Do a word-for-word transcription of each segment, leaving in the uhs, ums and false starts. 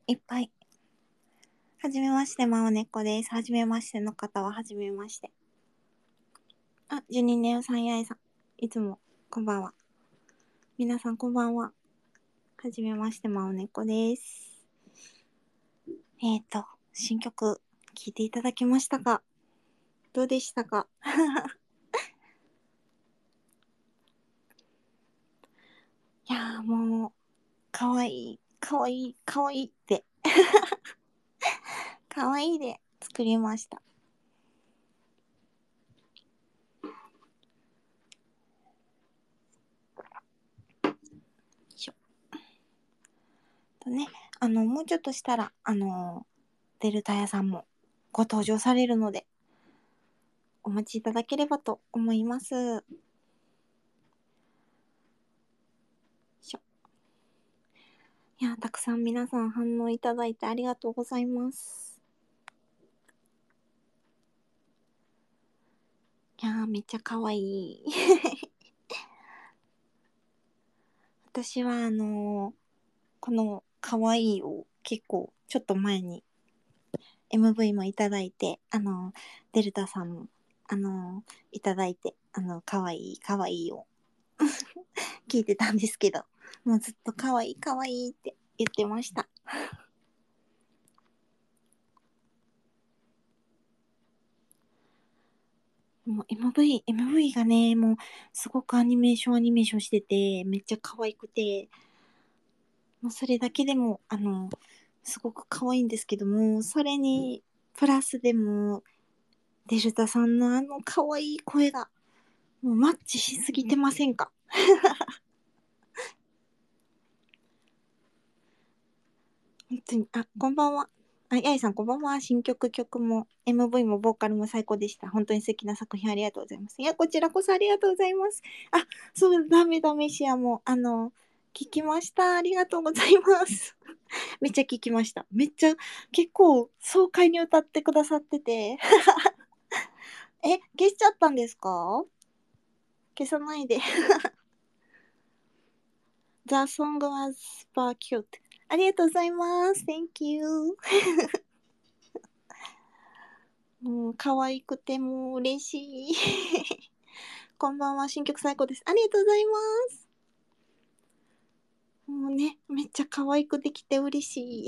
いっぱい。はじめまして、まおねこです。はじめましての方ははじめまして。あ、ジュニネオさんやいさん。いつも、こんばんは。皆さんこんばんは。はじめまして、まおねこです。えーと、新曲、聴いていただきましたか？どうでしたか？いやーもう、かわいい、かわいい、かわいいって。かわいいで作りました。とね、あの、もうちょっとしたら、あの、デルタ屋さんもご登場されるので、お待ちいただければと思います。しょいや、たくさん皆さん反応いただいてありがとうございます。いやー、めっちゃ可愛い。私は、あのーこの可愛いを結構ちょっと前に エムブイ もいただいて、あのーデルタさんも、あのーいただいて、あのー可愛い可愛いを聞いてたんですけど、もうずっと可愛い可愛いって言ってました。もう エムブイ、エムブイ がね、もうすごくアニメーションアニメーションしてて、めっちゃ可愛くて、もうそれだけでも、あの、すごく可愛いんですけども、それに、プラスでも、デルタさんのあの可愛い声が、もうマッチしすぎてませんか？本当に、あ、こんばんは。あ、やいさんこんばんは。新曲曲も エムブイ もボーカルも最高でした。本当に素敵な作品ありがとうございます。いや、こちらこそありがとうございます。あ、そう、ダメダメシアも、あの、聞きました。ありがとうございます。めっちゃ聞きました。めっちゃ、結構、爽快に歌ってくださってて。え、消しちゃったんですか？消さないで。The song was super cute. ありがとうございます。Thank you. もう可愛くてもう嬉しい。こんばんは、新曲最高です。ありがとうございます。もうね、めっちゃ可愛くできて嬉しい。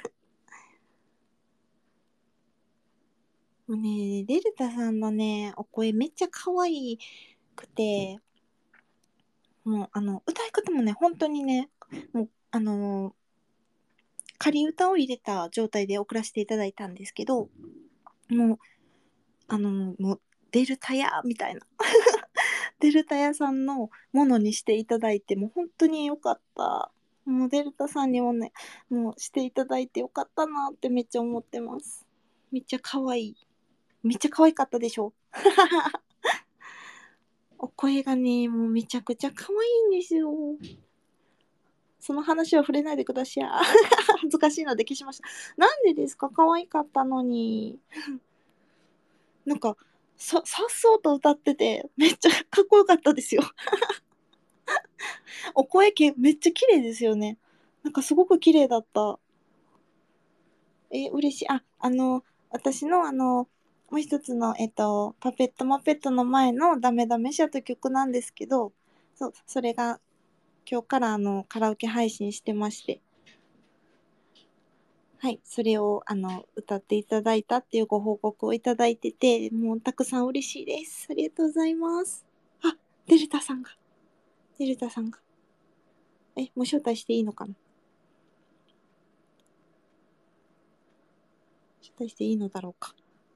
もうね、デルタさんのね、お声めっちゃ可愛くて、もうあの、歌い方もね、本当にね、もうあのー仮歌を入れた状態で送らせていただいたんですけど、もう、あのーもう、デルタヤみたいな。デルタ屋さんのものにしていただいて、もう本当によかった。もうデルタさんにもね、もうしていただいてよかったなってめっちゃ思ってます。めっちゃ可愛い。めっちゃ可愛かったでしょ？お声がね、もうめちゃくちゃ可愛いんですよ。その話は触れないでください。恥ずかしいので消しました。なんでですか？可愛かったのに。なんか、さ、さっそうと歌ってて、めっちゃかっこよかったですよ。お声けめっちゃ綺麗ですよね。なんかすごく綺麗だった。え、嬉しい。あ、あの、私のあの、もう一つの、えっと、パペットマペットの前のダメダメシャという曲なんですけど、そう、それが今日からあの、カラオケ配信してまして、はい、それをあの、歌っていただいたっていうご報告をいただいてて、もうたくさん嬉しいです。ありがとうございます。あ、デルタさんが、デルタさんが。え、もう招待していいのかな？招待していいのだろうか。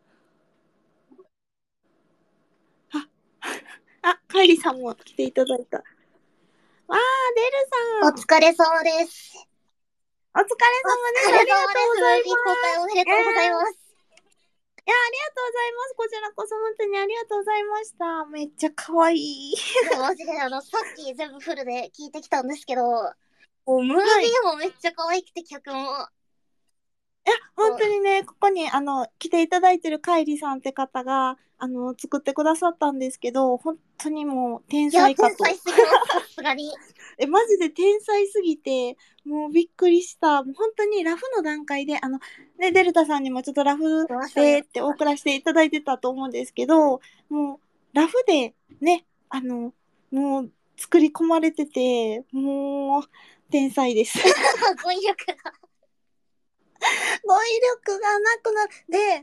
あ、あ、カイリさんも来ていただいた。わー、デルおさん。 疲れ様です。 お疲れ様です。ありがとうございムービー公開おめでます。えー、 とうございます。 いや、ありがとうございます。こちらこそ本当にありがとうございました。めっちゃ可愛い。 いや、マジであの、さっき全部フルで聞いてきたんですけど、もうムービはい。 ーもめっちゃ可愛くて曲も、 いや、本当にね、ここに、あの、来ていただいてるカイリさんって方が、あの、作ってくださったんですけど、本当にもう天いや、 才かと。 天才すぎます、さすがに。 え、マジで天才すぎて、もうびっくりした。もう本当にラフの段階で、あの、ね、デルタさんにもちょっとラフ出ましたね。 でって送らせていただいてたと思うんですけど、もう、ラフでね、あの、もう作り込まれてて、もう、天才です。 語彙力が。 語彙力がなくなって、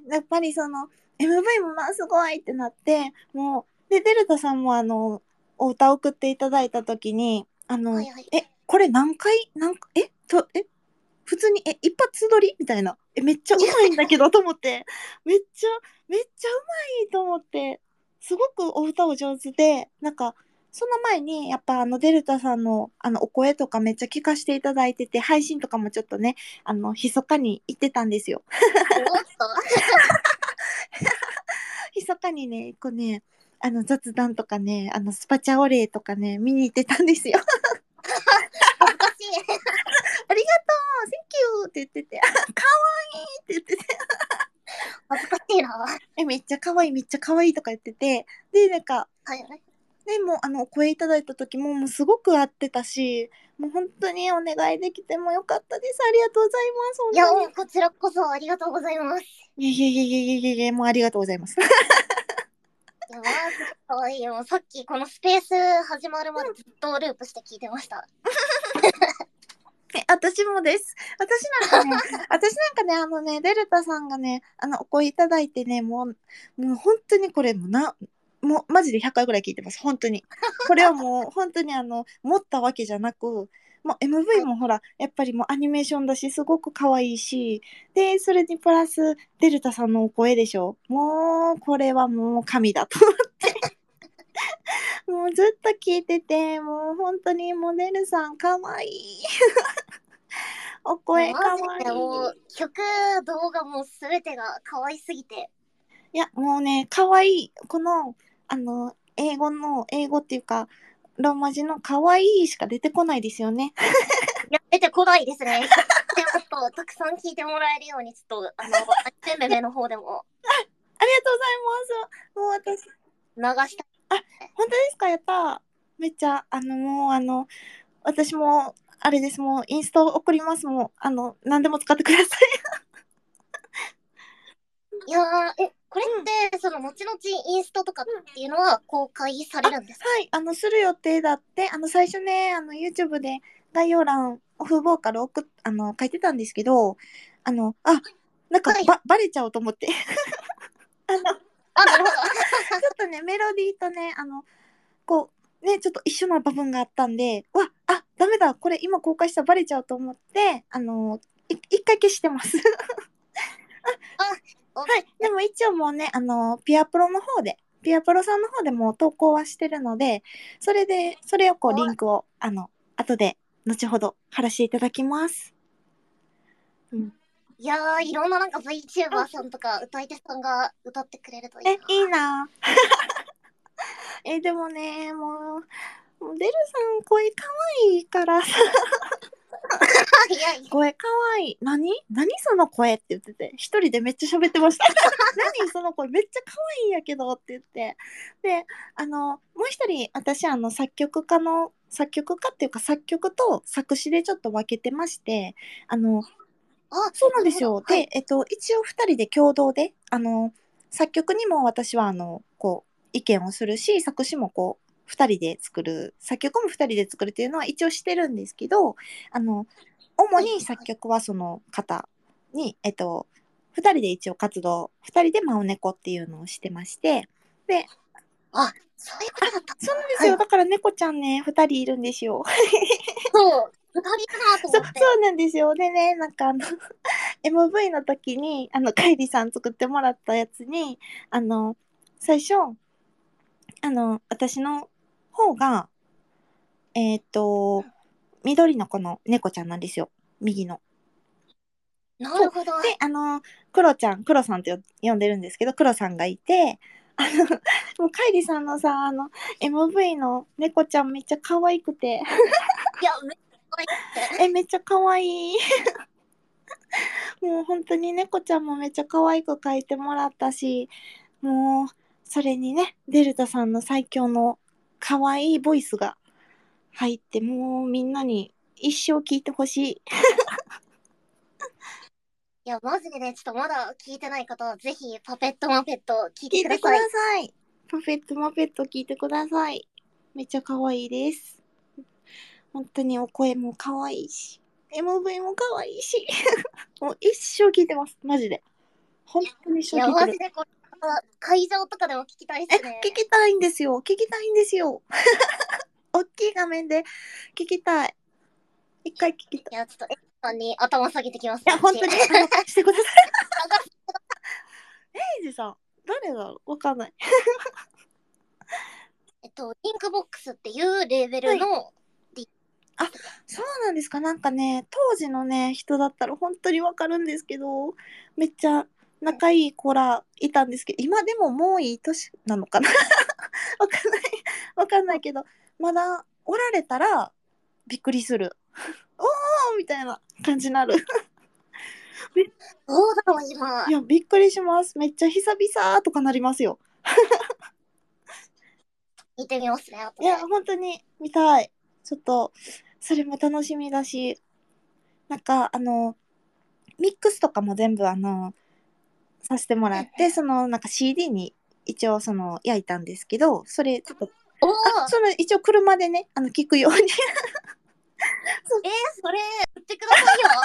やっぱりその、エムブイ もまあすごいってなって、もう、で、デルタさんもあの、お歌を送っていただいたときに、あの、 はいはい。 え、これ何回、何回、え、と、え、普通に、え、一発撮りみたいな。え、めっちゃうまいんだけど、と思って。めっちゃ、めっちゃうまいと思って。すごくお歌お上手で、なんか、その前に、やっぱあの、デルタさんの、あの、お声とかめっちゃ聞かせていただいてて、配信とかもちょっとね、あの、密かに言ってたんですよ。 おっと。 密かにね、こうね、あの、雑談とかね、あの、スパチャオレイとかね、見に行ってたんですよ。 恥ずかしい。 ありがとう !Thank you! って言ってて、あ、かわいいって言ってて、 恥ずかしいな。はえ、めっちゃ可愛い、めっちゃ可愛いとか言ってて、で、なんか、 いはい。 でもう、あの、お声いただいた時も、もうすごく合ってたし、もう本当にお願いできてもよかったです。ありがとうございます。 いや、 本当に。 こちらこそありがとうございます。 いえいえいえいえいえいえ、もうありがとうございます。 いや、マジで可愛いよ。さっきこのスペース始まるまでずっとループして聞いてました。 え、私もです。私なんかね、私なんかね、あのね、デルタさんがね、あの、お声いただいてね、もう、もう本当にこれもな、もうマジでひゃっかいぐらい聞いてます。本当に。これはもう本当にあの、持ったわけじゃなく、もう エムブイはい。 もほら、やっぱりもうアニメーションだし、すごく可愛いし、で、それにプラス、デルタさんのお声でしょ。もう、これはもう神だと思って。もうずっと聞いてて、もう本当にモデルさん可愛い。おいや、 声かマジわいい。 でもう、曲、動画もすべてが可愛すぎて。 いや、もうね、かわいい。この、あの、英語の、英語っていうか、ローマ字のかわいいしか出てこないですよね。 いや、出てこないですね。でもっとたくさん聞いてもらえるように、ちょっと、あの、アニメメメの方でもありがとうございます。もう私、 流したい。 あ、本当ですか？やったー。めっちゃ、あの、もう、あの、私も、あれです、もう、インスト送ります。もう、あの、何でも使ってください。 いやー、え、これうん。 って、その、後々インストとかっていうのは公開されるんですか？ はい、あの、する予定だって、あの、最初ね、あの、YouTube で概要欄、オフボーカル送っ、あの、書いてたんですけど、あの、あ、なんか、 はい。 ば、バレちゃうと思って。あの、ちょあ、なるほど。 っとね、メロディーとね、あの、こう、ね、ちょっと一緒な部分があったんで、わ、あ、ダメだ、これ今公開したらバレちゃうと思って、あの、い一回消してます。 あ、オッはい。でも一応もうね、あの、ピアプロの方で、ピアプロさんの方でもう投稿はしてるので、それで、それをこう、リンクを、あの、後で、後ほど貼らせていただきます。うん。 いやー、いろんななんかう VTuber ん。 さんとか歌い手さんが歌ってくれるといいえ、 な。 いいな。え、でもね、もう、モデルさん声かわいいからさ、 いやいや、 声かわいい。何何その声って言ってて、一人でめっちゃ喋ってました。何その声めっちゃ可愛いんやけどって言って。で、あの、もう一人、私、あの、作曲家の、作曲家っていうか作曲と作詞でちょっと分けてまして、あの、 あ、 そうなんなるほど。 ですよ。で、 はい。 えっと、一応二人で共同で、あの、作曲にも私は、あの、こう、意見をするし、作詞もこう、二人で作る、作曲も二人で作るっていうのは一応してるんですけど、あの、主はいにはいはい。 作曲はその方に、えっと、二人で一応活動、二人でマオネコっていうのをしてまして、で、 あ、そういうことだったんだ。 そうなんですよ。 はい。 だから猫ちゃんね、二人いるんですよ。 そう、二人いるなとそう、 思って。 そうなんですよ。でね、なんかあの、エムブイ の時に、あの、カイリさん作ってもらったやつに、あの、最初、あの、私の方が、えっと、緑の子の猫ちゃんなんですよ。右の。そう。 なるほど。 で、あの、クロちゃん、クロさんって呼んでるんですけど、クロさんがいて、あの、もうカイリさんのさ、あの、エムブイ の猫ちゃんめっちゃ可愛くて、 いや、めっちゃ可愛くて。 え、めっちゃ可愛い。 もう本当に猫ちゃんもめっちゃ可愛く描いてもらったし、もうそれにね、デルタさんの最強の可愛いボイスが入って、もうみんなに一生聞いてほしい。 いや、マジでね、ちょっとまだ聞いてない方は、ぜひ、パペットマペット聞い聞いてくだてください。 さい。パフェットマペット聞いてください。めっちゃ可愛いです。本当にお声も可愛いし、エムブイ も可愛いし、もう一生聞いてます。マジで。本当に一いや、 生聞いてる。 マジでこれ、会場とかでも聞きたいっえ、 すね。 聞きたいんですよ。聞きたいんですよ。大きい画面で聞きたい。一回聞きたい。 いや、ちょっと、エイさんに頭下げてきます。 いや、本当に、 私あの、してください。エイジさん、誰だろうわかんない。 えっと、リンクボックスっていうレーベルの、はい、 あ、そうなんですか。なんかね、当時のね、人だったら本当にわかるんですけど、めっちゃ仲いい子らいたんですけど、今でももういい年なのかなわかんない。わかんないけど、まだおられたらびっくりする。おーみたいな感じになる。 どうだろう、今。 いや、びっくりします。めっちゃ久々とかなりますよ。 見てみますね。 いや、本当に見たい。ちょっと、それも楽しみだし、なんか、あの、ミックスとかも全部、あの、させてもらって、その、なんか シーディー に一応、その、焼いたんですけど、それ、ちょっと、あ、その、一応車でね、あの、聞くように。えー、 それ、売ってくださいよ。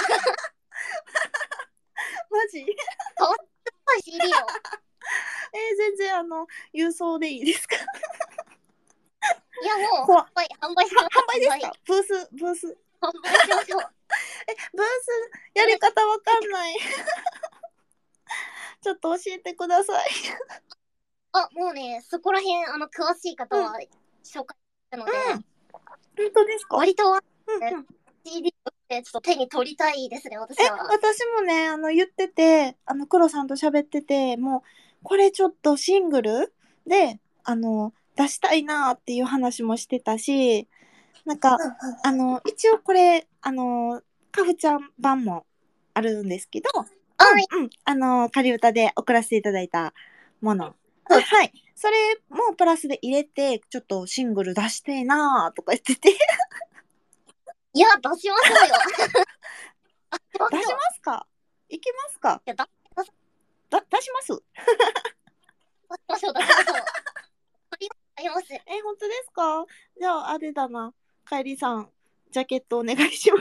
マジ買わせてください、シーディー を。 えー、全然、あの、郵送でいいですか？ いや、もう、販売、販売しましょう。 販売ですか？ブース、ブース。 販売しましょう。 え、ブース、やり方わかんない。ちょっと教えてください。 あ、もうね、そこら辺、あの、詳しい方は紹介したので、うん、 本当ですか？ 割と、ね、 うんうん、 シーディー ってちょっと手に取りたいですね、私は。 え、私もね、あの、言ってて、あの、黒さんと喋ってて、もう、これちょっとシングルで、あの、出したいなっていう話もしてたし、なんか、あの、一応これ、あの、かふちゃん版もあるんですけど、うんうん、あの、仮歌で送らせていただいたもの。はい。それもプラスで入れて、ちょっとシングル出してえなーとか言ってて。 いや、出しましょうよ。 出しますか？いけますか？ いや、だ、 だ、出します出しましょう、出しましょう。あります。 え、本当ですか？じゃあ、あれだな。かえりさん、ジャケットお願いします。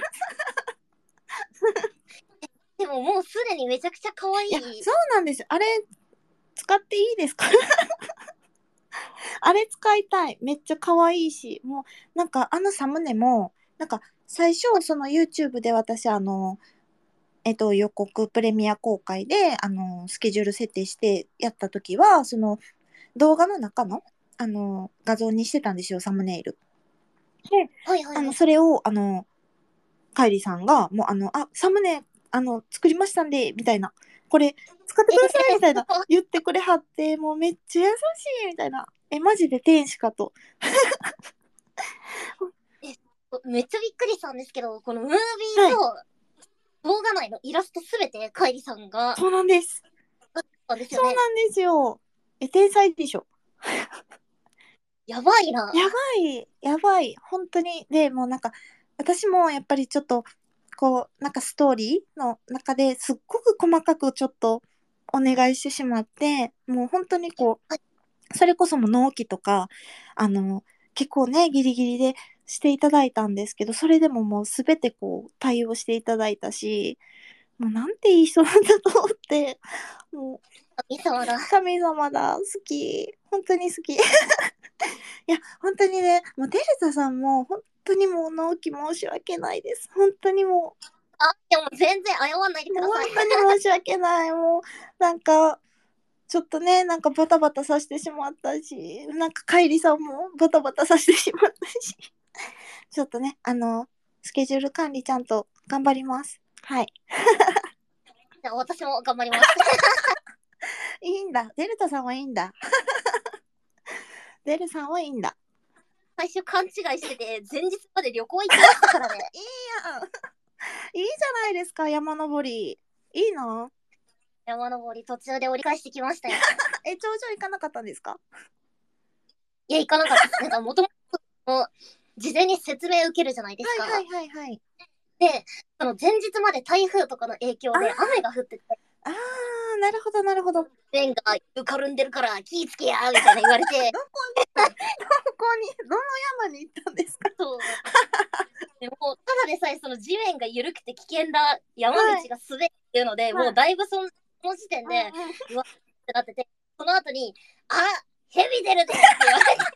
でももうすでにめちゃくちゃ可愛い。いや、 そうなんですよ。あれ、使っていいですか？あれ使いたい。めっちゃ可愛いし、もう、なんかあのサムネも、なんか最初、その YouTube で私、あの、えっと、予告プレミア公開で、あの、スケジュール設定してやった時は、その動画の中の、あの、画像にしてたんですよ、サムネイル。で、 はいはい、 あの、それを、あの、カイリさんが、もう、あの、あ、サムネ、あの、作りましたんで、みたいな。これ、使ってください、みたいな。言ってくれはって、もうめっちゃ優しい、みたいな。え、マジで天使かと。 え、めっちゃびっくりしたんですけど、このムービーと動画内のイラストすべてカイリさんが、 そうなんです。 そうですよね。 そうなんですよ。え、天才でしょ。 やばいな。 やばい、やばい。本当に。で、もうなんか、私もやっぱりちょっと、こう、なんかストーリーの中ですっごく細かくちょっとお願いしてしまって、もう本当にこう、それこそも納期とか、あの、結構ね、ギリギリでしていただいたんですけど、それでももうすべてこう、対応していただいたし、もうなんていい人なんだと思って、もう、 神様だ。 神様だ、好き。本当に好き。いや、本当にね、もうデルタさんも、本当にもう納期申し訳ないです。本当にもう。 あ、でも全然謝んないでください。 本当に申し訳ない。もう、なんか、ちょっとね、なんかバタバタさせてしまったし、なんかカイリさんもバタバタさせてしまったし、ちょっとね、あの、スケジュール管理ちゃんと頑張ります。はい。 じゃあ私も頑張ります。 いいんだ。デルタさんはいいんだ。デルさんはいいんだ。 最初勘違いしてて、前日まで旅行行ってましたからね。 いいやん。 いいじゃないですか、山登り。いいな。 山登り途中で折り返してきましたよ。 え、頂上行かなかったんですか？ いや、行かなかったです。なんか、もともと、事前に説明受けるじゃないですか。 はいはいはいはい。 で、その前日まで台風とかの影響で雨が降ってて、 あー、なるほどなるほど。どこ線が浮かるんでるから気ぃつけやみたいな言われて、 どこに、どの山に行ったんですか？ そう。でも、ただでさえその地面が緩くて危険だ、山道が滑るっていうので、 はいもうだいぶその時点で、 うんうんうわってなってて、その後に、あ、蛇出るでって言われて、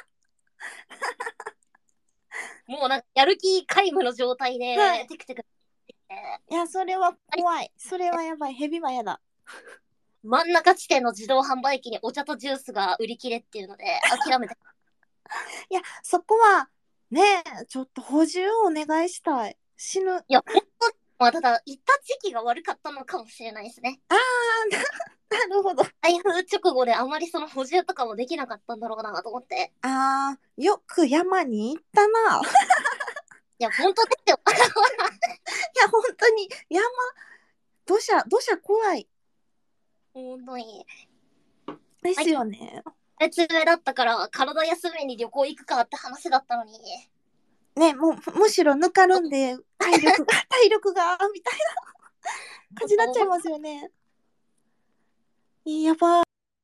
もうなんかやる気皆無の状態で、 はいテクテクっていや、それは怖い。それはやばい。蛇はやだ。 真ん中地点の自動販売機にお茶とジュースが売り切れっていうので諦めて。 いや、そこは、ねえ、ちょっと補充をお願いしたい。死ぬ。 いや、本当に、まあ、ただ、行った時期が悪かったのかもしれないですね。 あー、なるほど。 台風直後であまりその補充とかもできなかったんだろうなと思って。 あー、よく山に行ったな。いいや、本当ですよ。 や、本当に、山、土砂、土砂怖い。 本当に。 ですよね。 別上だったから体休めに旅行行くかって話だったのに。 ね、もう、むしろぬかるんで、体力が、体力が、みたいな感じになっちゃいますよね。やばい。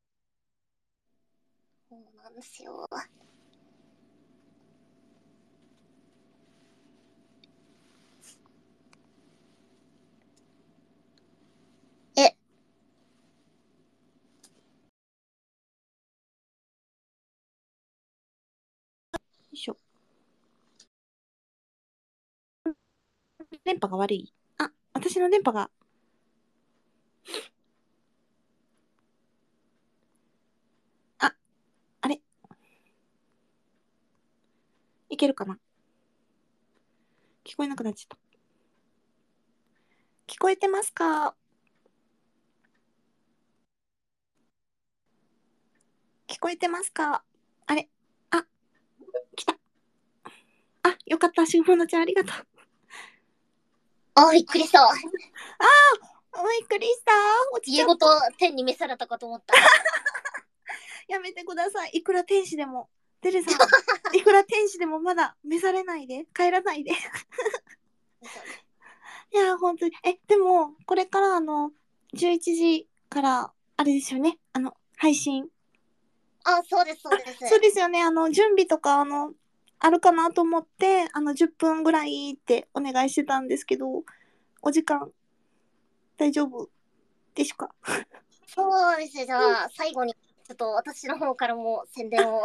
そうなんですよ。え、 よいしょ。電波が悪い。あ、私の電波が。あ、あれ。いけるかな？聞こえなくなっちゃった。聞こえてますか？聞こえてますか？あれ。あ、来た。あ、よかった。しぐものちゃん、ありがとう。 あ、びっくりした。 あー、びっくりした。落ちちゃった。 家ごと天に召されたかと思った。 やめてください。いくら天使でも。デレさん、いくら天使でもまだ召されないで。帰らないで。いや、本当に。え、でも、これからあの、じゅういちじから、あれですよね。あの、配信。 あ、そうです、そうです。 そうですよね。あの、準備とか、あの、あるかなと思って、あの、じゅっぷんぐらいってお願いしてたんですけど、お時間、大丈夫ですか？ そうですね。じうん、 ゃあ、最後に、ちょっと私の方からも宣伝をはい、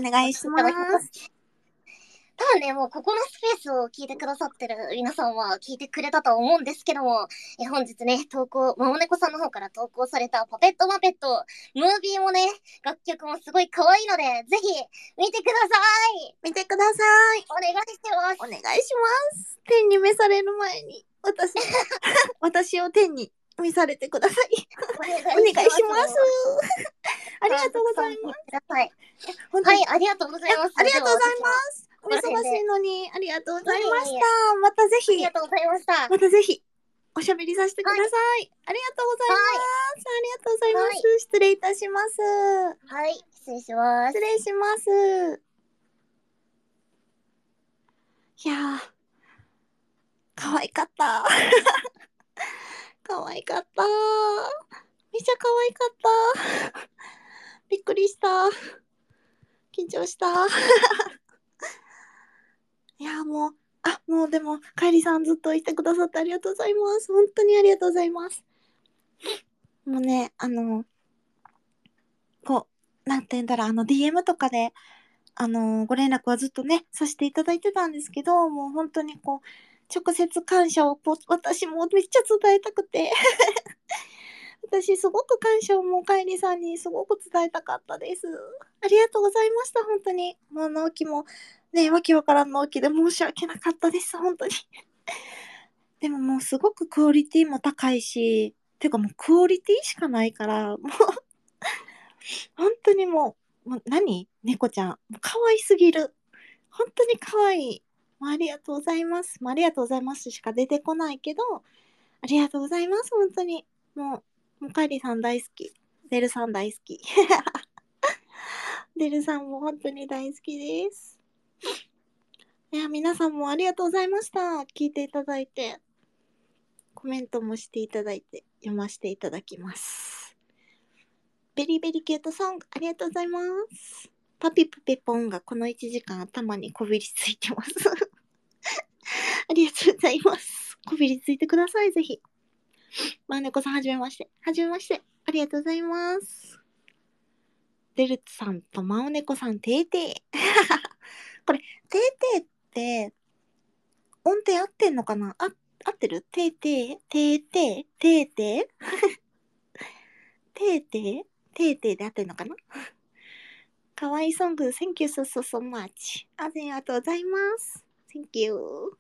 お願いしまいただきます。 す。多分ね、もうここのスペースを聞いてくださってる皆さんは聞いてくれたと思うんですけども、え本日ね、投稿、まもねこさんの方から投稿されたパペットマペット、ムービーもね、楽曲もすごい可愛いので、ぜひ見てください。 見てください。 お願いしてます。 お願いします。天に召される前に、私、私を天に召されてください。 お願いしお願いします。 ます。 ありがとうございます。 ください。 本当にはい、ありがとうございます。 ありがとうございではます。お忙しいのに、ありがとうございましいえいえた。またぜひ、 ありがとうございました。 またぜひ、おしゃべりさせてください。ありがとうございます。ありがとうございます。 はい失礼いたします。 はい、失礼します。 失礼します。いやー、可愛かった。可愛かった。めっちゃ可愛かった。びっくりした。緊張した。いやーもう、あ、もうでも、かえりさんずっといてくださってありがとうございます。本当にありがとうございます。もうね、あの、こう、なんて言うんだろう、あの、ディーエム とかで、あの、ご連絡はずっとね、させていただいてたんですけど、もう本当にこう、直接感謝をこう、私もめっちゃ伝えたくて、私すごく感謝をもうかえりさんにすごく伝えたかったです。ありがとうございました、本当に。もう納期も、ね、わけわからん納期で申し訳なかったです、本当に。でももうすごくクオリティも高いし、ていうかもうクオリティしかないから、もう本当にもう、もう何猫ちゃん。可愛すぎる。本当に可愛い。 もうありがとうございます。もうありがとうございますしか出てこないけど、ありがとうございます。本当に。もう、もうカイリさん大好き。デルさん大好き。デルさんも本当に大好きです。いや、皆さんもありがとうございました。聞いていただいて。コメントもしていただいて、読ませていただきます。ベリーベリーキュートソング、ありがとうございます。パピプペポンがこのいちじかん頭にこびりついてます。ありがとうございます。こびりついてください、ぜひ。まあねこさん、はじめまして。はじめまして。ありがとうございます。デルツさんとマオネコさん、てーてー。これ、てーてーって、音程合ってんのかなあ、合ってるてーてーてーてーてーてーてーてーてーてーで合ってんのかな。かわいいソング、Thank you so so so much. ありがとうございます。Thank you.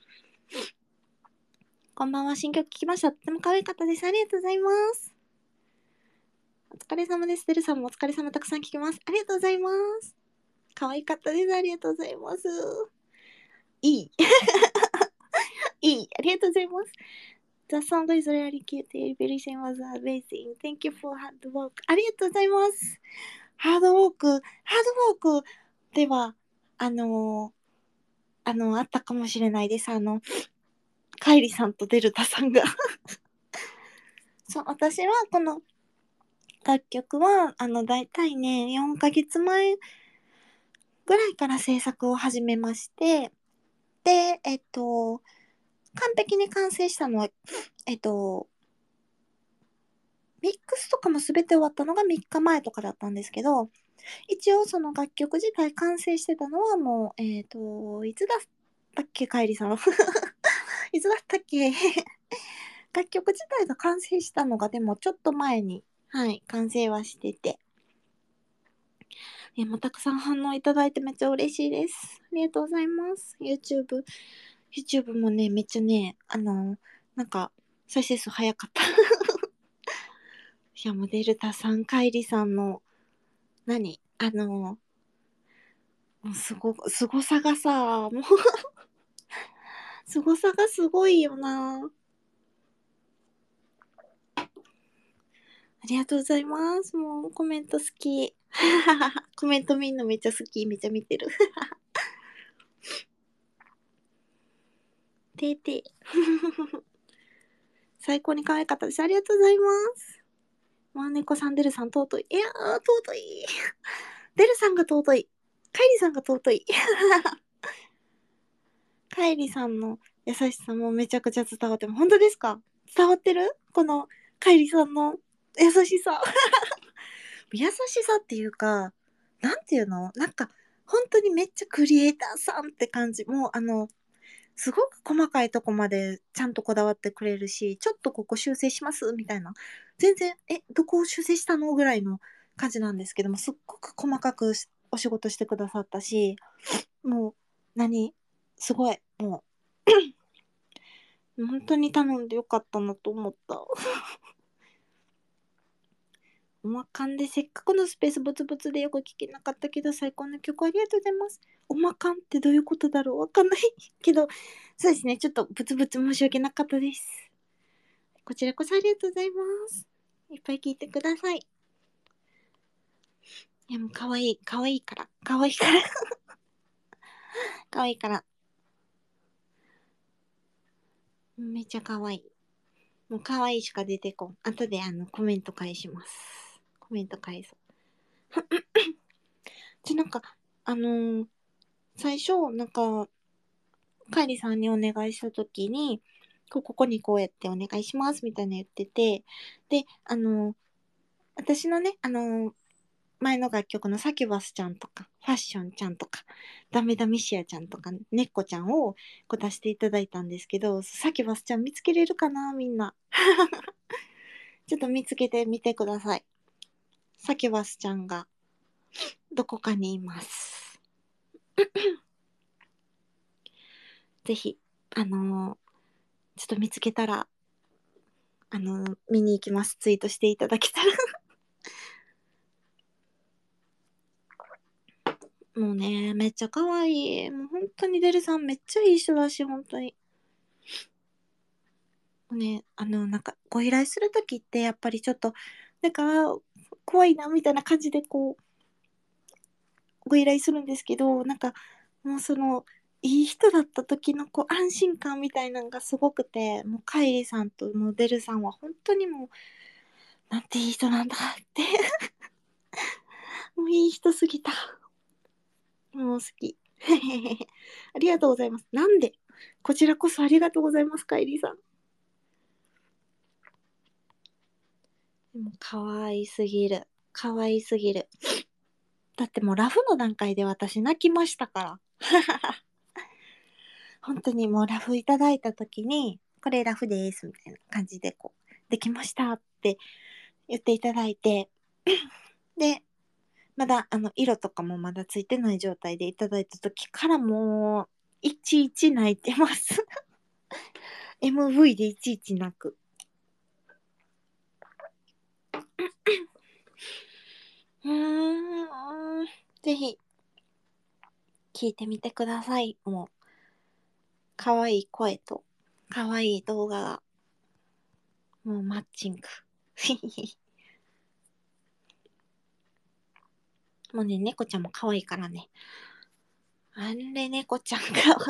こんばんは、新曲聴きました。とても可愛かったです。ありがとうございます。お疲れ様です。デルさんもお疲れ様、たくさん聞きます。ありがとうございます。可愛かったです。ありがとうございます。いい。いい。ありがとうございます。The song is really cute. Everything was amazing. Thank you for hard work. ありがとうございます。ハードウォーク、ハードウォークでは、あのー、あの、あったかもしれないです。あの、カイリさんとデルタさんが。そう、私はこの楽曲は、あの、だいたいね、よんかげつまえぐらいから制作を始めまして、で、えっと、完璧に完成したのは、えっと、ミックスとかも全て終わったのがみっかまえとかだったんですけど、一応その楽曲自体完成してたのはもう、えっと、いつだったっけ、カイリさん。いつだったっけ。楽曲自体が完成したのがでもちょっと前に、はい、完成はしてて。えもうたくさん反応いただいてめっちゃ嬉しいです。ありがとうございます。YouTube、YouTube もね、めっちゃね、あの、なんか、再生数早かった。いや、もうデルタさん、カイリさんの、何あの、もうすご、すごさがさ、もうすごさがすごいよな。ありがとうございます。もうコメント好き。コメントみんなめっちゃ好き。めっちゃ見てる。てーてー。最高に可愛かったです。ありがとうございます。マーネコさん、デルさん、尊い。いやー、尊い。デルさんが尊い。カイリさんが尊い。カイリさんの優しさもめちゃくちゃ伝わっても、本当ですか？伝わってる？このカイリさんの優しさ。優しさっていうか、なんていうの？なんか、本当にめっちゃクリエイターさんって感じ。もう、あの、すごく細かいとこまでちゃんとこだわってくれるし、ちょっとここ修正しますみたいな。全然、え、どこを修正したのぐらいの感じなんですけども、すっごく細かくお仕事してくださったし、もう、何すごい、もう、本当に頼んでよかったなと思った。おまかんでせっかくのスペースブツブツでよく聞けなかったけど、最高の曲ありがとうございます。おまかんってどういうことだろうわかんないけど、そうですね、ちょっとブツブツ申し訳なかったです。こちらこそありがとうございます。いっぱい聞いてください。いや、もう可愛い、可愛いから、可愛いから可愛いから。めっちゃ可愛い。もう可愛いしか出てこん。後であのコメント返します。コメント返そう。じゃ、なんか、あのー、最初、なんか、カイリさんにお願いしたときに、ここにこうやってお願いしますみたいな言ってて、で、あのー、私のね、あのー、前の楽曲のサキュバスちゃんとか、ファッションちゃんとか、ダメダミシアちゃんとか、ネッコちゃんをこう出していただいたんですけど、サキュバスちゃん見つけれるかなみんな。ちょっと見つけてみてください。サキュバスちゃんがどこかにいます。ぜひ、あのー、ちょっと見つけたら、あのー、見に行きます。ツイートしていただけたら。 もうね、めっちゃ可愛い。もう本当にデルさんめっちゃいい人だし、本当に。ね、あの、なんか、ご依頼するときって、やっぱりちょっと、なんか、怖いな、みたいな感じで、こう、ご依頼するんですけど、なんか、もうその、いい人だった時のこう安心感みたいなのがすごくて、もうカイリさんとモデルさんは本当にもう、なんていい人なんだってもういい人すぎた。もう好き。ありがとうございます。なんでこちらこそありがとうございます、カイリーさん。でも可愛すぎる。可愛すぎる。だってもうラフの段階で私泣きましたから。本当にもうラフいただいた時に、これラフですみたいな感じでこう、できましたって言っていただいて、で、まだあの色とかもまだついてない状態でいただいた時からもう、いちいち泣いてます。エムブイ でいちいち泣く。うーん、ぜひ、聞いてみてください。もう、可愛い声と、可愛い動画が、もうマッチング。もうね、猫ちゃんも可愛いからね。あれ、猫ちゃん可愛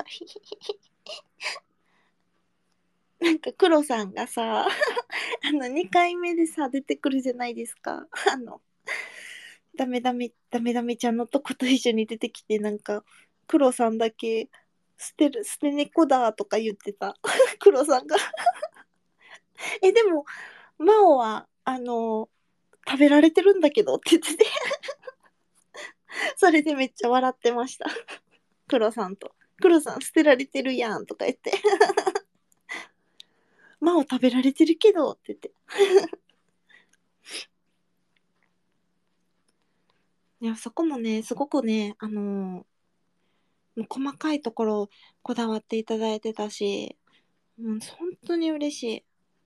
い。なんか、黒さんがさ、あの、にかいめでさ、出てくるじゃないですか。あの、ダメダメ、ダメダメちゃんのとこと一緒に出てきて、なんか、黒さんだけ、捨てる、捨て猫だとか言ってた。黒さんが。え、でも、マオは、あの、食べられてるんだけどって言ってて、それでめっちゃ笑ってました。黒さんと。黒さん捨てられてるやんとか言って。マオ食べられてるけどって言って。いや、そこもね、すごくね、あのもう細かいところこだわっていただいてたし、もう本当に嬉しい。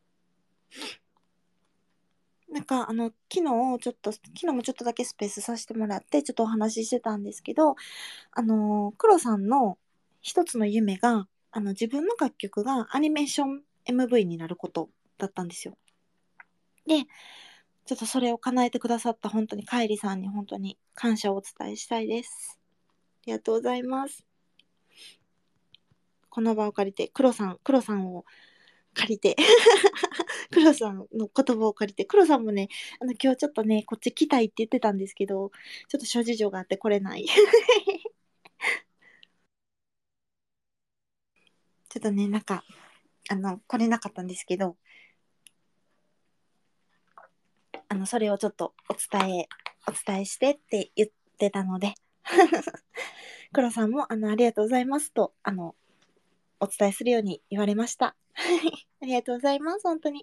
なんかあの昨日ちょっと昨日もちょっとだけスペースさせてもらってちょっとお話ししてたんですけど、あの黒さんの一つの夢があの自分の楽曲がアニメーション エムブイ になることだったんですよ。で、ちょっとそれを叶えてくださった本当にカイリさんに本当に感謝をお伝えしたいです。ありがとうございます。この場を借りて黒さん黒さんを借りて黒さんの言葉を借りて、黒さんもね、あの今日ちょっとね、こっち来たいって言ってたんですけど、ちょっと諸事情があって来れない。ちょっとね、なんか、あの、来れなかったんですけど、あの、それをちょっとお伝え、お伝えしてって言ってたので、黒さんも、あの、ありがとうございますと、あの、お伝えするように言われました。ありがとうございます、本当に。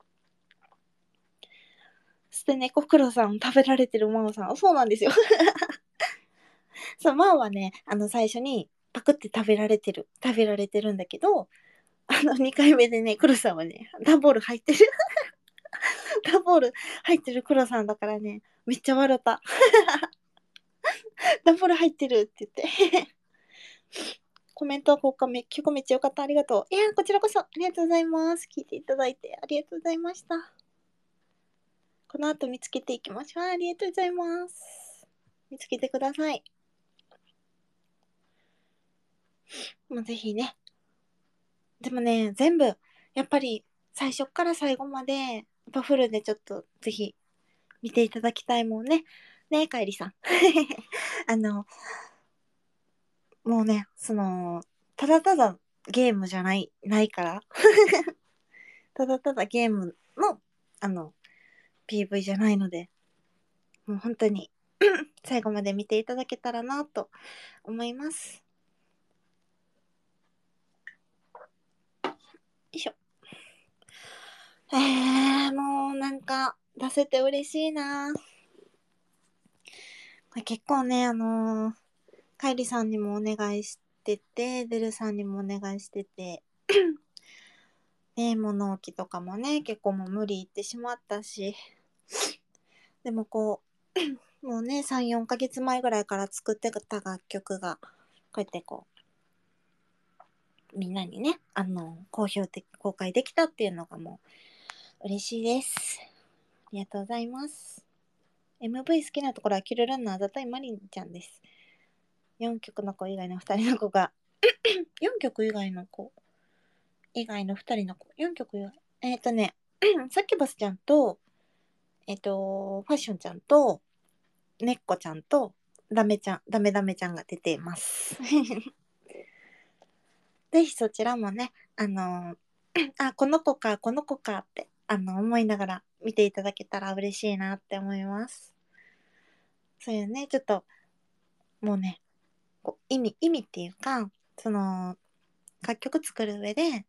捨て猫黒さん食べられてるマオさん。そうなんですよ。そう、マオはね、あの、最初にパクって食べられてる、食べられてるんだけど、あの、にかいめでね、黒さんはね、段ボール入ってる。段ボール入ってる黒さんだからね、めっちゃ笑った。段ボール入ってるって言って。コメントは交換め、結構めっちゃよかった。ありがとう。いや、こちらこそありがとうございます。聞いていただいてありがとうございました。この後見つけていきましょう。ありがとうございます。見つけてください。もうぜひね。でもね、全部、やっぱり最初から最後まで、やっぱフルでちょっとぜひ見ていただきたいもんね。ねえ、かえりさん。あの、もうね、その、ただただゲームじゃない、ないから。ただただゲームの、あの、ピーブイ じゃないので、もう本当に最後まで見ていただけたらなと思います。よいしょ。えー、もうなんか出せて嬉しいな。これ結構ね、あのー、カイリさんにもお願いしてて、デルさんにもお願いしてて、ね、物置とかもね、結構もう無理言ってしまったし、でもこう、 もうね、さん、よんかげつまえぐらいから作ってた楽曲が、こうやってこう、みんなにね、あの、公表的、公開できたっていうのがもう、嬉しいです。ありがとうございます。エムブイ 好きなところはキルランナー、ザタイマリンちゃんです。よんきょくの子以外のふたりの子が、よんきょく以外の子以外のふたりの子、よんきょく以外、えっ、ー、とね、サキュバスちゃんと、えっ、ー、と、ファッションちゃんと、ねっこちゃんと、ダメちゃん、ダメダメちゃんが出てます。ぜひそちらもね、あのー、あ、この子か、この子かって、あの、思いながら見ていただけたら嬉しいなって思います。そういうね、ちょっと、もうね、こう意味、意味っていうか、その、楽曲作る上で、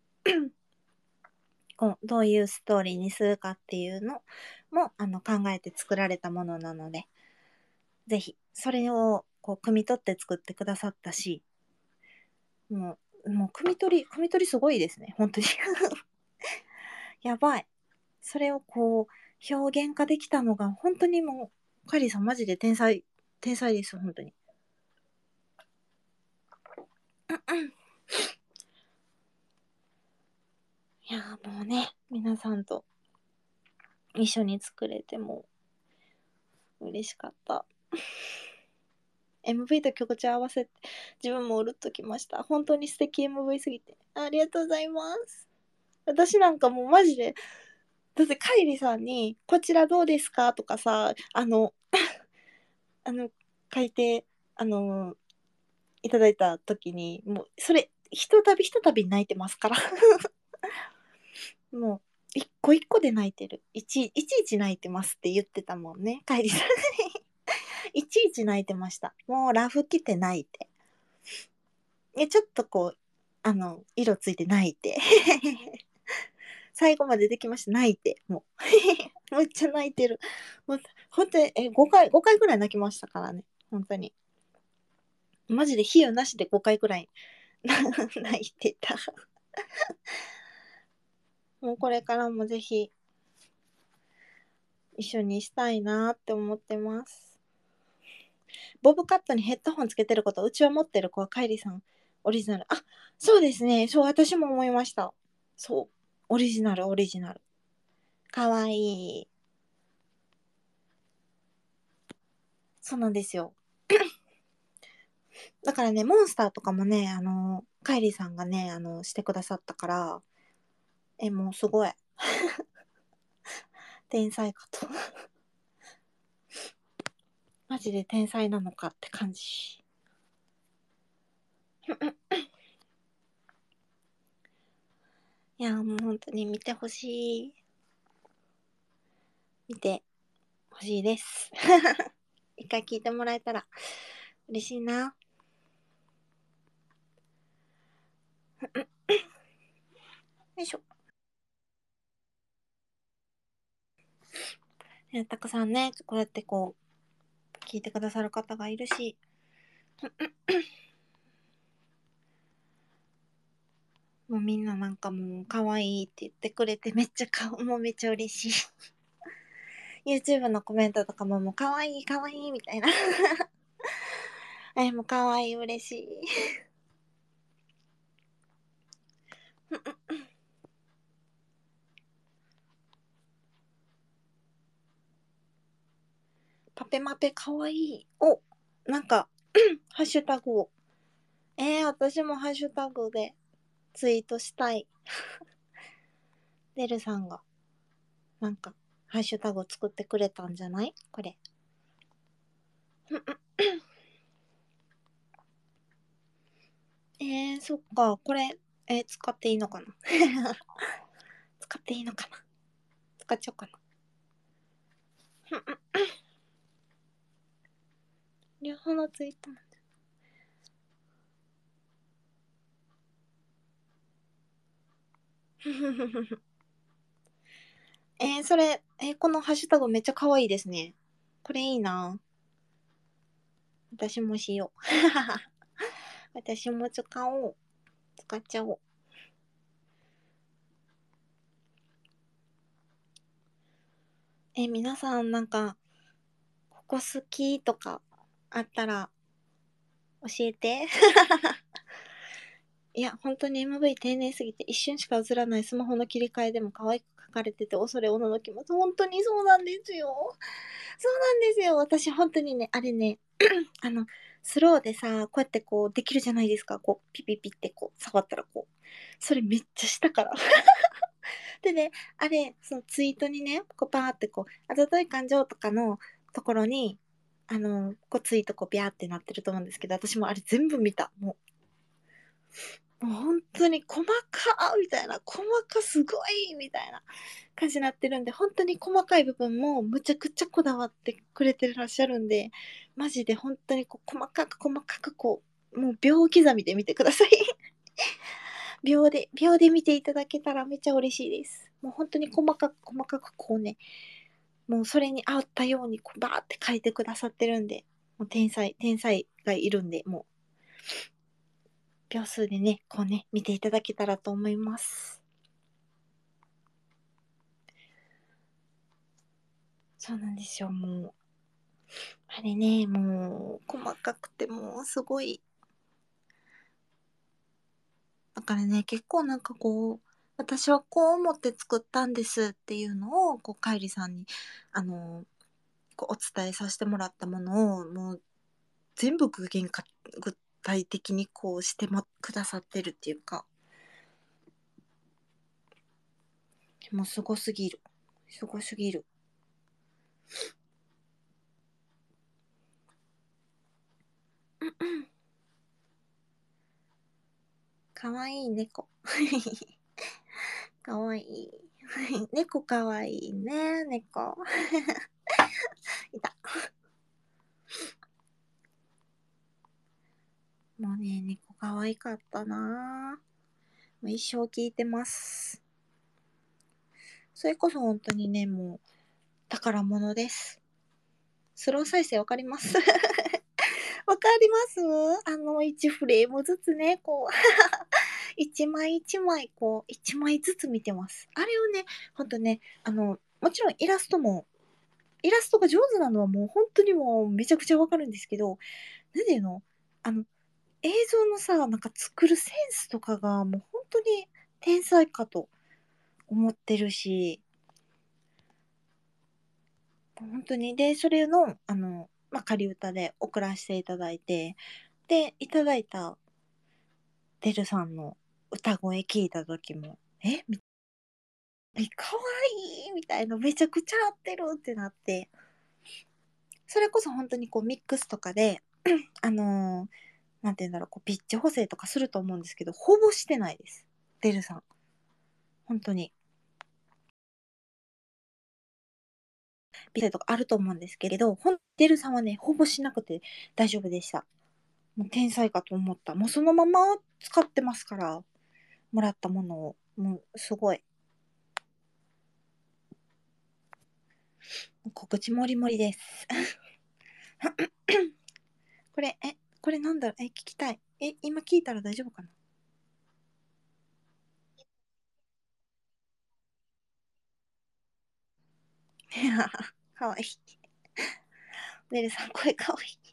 こうどういうストーリーにするかっていうのも、あの、考えて作られたものなので、ぜひ、それを、こう、汲み取って作ってくださったし、もう、もう、汲み取り、汲み取りすごいですね、本当に。やばい。それをこう、表現化できたのが、本当にもう、カリーさんマジで天才、天才です、本当に。いやーもうね、皆さんと一緒に作れても嬉しかった。エムブイ と曲調合わせて自分もうるっときました。本当に素敵 エムブイ すぎて。ありがとうございます。私なんかもうマジで、だってカイリさんに、こちらどうですかとかさ、あの、あの、書いて、あの、いただいた時に、もう、それ、ひとたびひとたび泣いてますから。もう、一個一個で泣いてる。いちいちいち泣いてますって言ってたもんね、カイリさん。いちいち泣いてました。もうラフ着て泣いて。でちょっとこう、あの、色ついて泣いて。最後までできました。泣いて。もう。めっちゃ泣いてる。もう本当に、え、ごかい、ごかいぐらい泣きましたからね。本当に。マジで比喩なしでごかいぐらい泣いてた。もうこれからもぜひ、一緒にしたいなって思ってます。ボブカットにヘッドホンつけてること、うちは持ってる子はカイリさんオリジナル。あ、そうですね。そう、私も思いました。そう。オリジナル、オリジナル。かわいい。そうなんですよ。だからね、モンスターとかもね、あの、カイリさんがね、あの、してくださったから、え、もうすごい。天才かと。マジで天才なのかって感じ。いや、もう本当に見てほしい。見てほしいです。一回聞いてもらえたら嬉しいな。よいしょ。たくさんね、こうやってこう、聞いてくださる方がいるし。もうみんななんかもう可愛いって言ってくれてめっちゃか、もうめっちゃ嬉しい。YouTube のコメントとかももう可愛い可愛いみたいな。え、もう可愛い嬉しい。パペマペ可愛い。お、なんか、ハッシュタグを。えー、私もハッシュタグでツイートしたい。デルさんが、なんか、ハッシュタグを作ってくれたんじゃないこれ。えー、そっか。これ、えー、使っていいのかな使っていいのかな使っちゃおうかな。両方のツイートも。えー、それ、えー、このハッシュタグめっちゃ可愛いですね。これいいな。私もしよう。私も使おう。使っちゃおう。えー、皆さんなんか、 こ好きとかあったら教えて。いや、本当に エムブイ 丁寧すぎて一瞬しか映らないスマホの切り替えでも可愛く描かれてて恐れおののきます。本当にそうなんですよ。そうなんですよ。私本当にね、あれね、あの、スローでさ、こうやってこうできるじゃないですか。こう、ピピピってこう、触ったらこう。それめっちゃしたから。でね、あれ、そのツイートにね、こうパーってこう、あざとい感情とかのところに、あの、こうツイートこうビャーってなってると思うんですけど、私もあれ全部見た。もう、もう本当に細かみたいな、細かすごいみたいな感じになってるんで、本当に細かい部分もむちゃくちゃこだわってくれてらっしゃるんで、マジで本当にこう細かく細かくこう、もう秒刻みで見てください。秒で、秒で見ていただけたらめっちゃ嬉しいです。もう本当に細かく細かくこうね、もうそれに合ったようにこうバーって書いてくださってるんで、もう天才、天才がいるんで、もう秒数でね、こうね、見ていただけたらと思います。そうなんですよ、もう。あれね、もう細かくてもうすごい。だからね、結構なんかこう、私はこう思って作ったんですっていうのを、こう、カイリさんに、あの、こうお伝えさせてもらったものを、もう全部具現化、具体的にこうしてもくださってるっていうか、もうすごすぎる。すごすぎる。かわいい猫。かわいい。猫かわいいね、猫。いた。もうね、猫かわいかったなぁ。もう一生聞いてます。それこそ本当にね、もう宝物です。スロー再生わかります？わかります？あの、いちフレームずつね、こう、一枚一枚、こう、一枚ずつ見てます。あれをね、ほんとね、あの、もちろんイラストも、イラストが上手なのはもう本当にもうめちゃくちゃわかるんですけど、なんていうのあの、映像のさ、なんか作るセンスとかがもう本当に天才かと思ってるし、本当に。で、それの、あの、まあ、仮歌で送らせていただいて、で、いただいたてるさんの歌声聞いた時も、え、みえかわいいみたいな、めちゃくちゃ合ってるってなって、それこそ本当にこうミックスとかで、あのーなんて言うんだろう、こうピッチ補正とかすると思うんですけど、ほぼしてないです。てるさん。本当に。ピッチとかあると思うんですけれど、ほん、てるさんはね、ほぼしなくて大丈夫でした。もう天才かと思った。もうそのまま使ってますから、もらったものを。もうすごい。告知もりもりです。これ、え、これなんだろう、え、聞きたい。え、今聞いたら大丈夫かな？かわいい。ねるさん、声かわいい。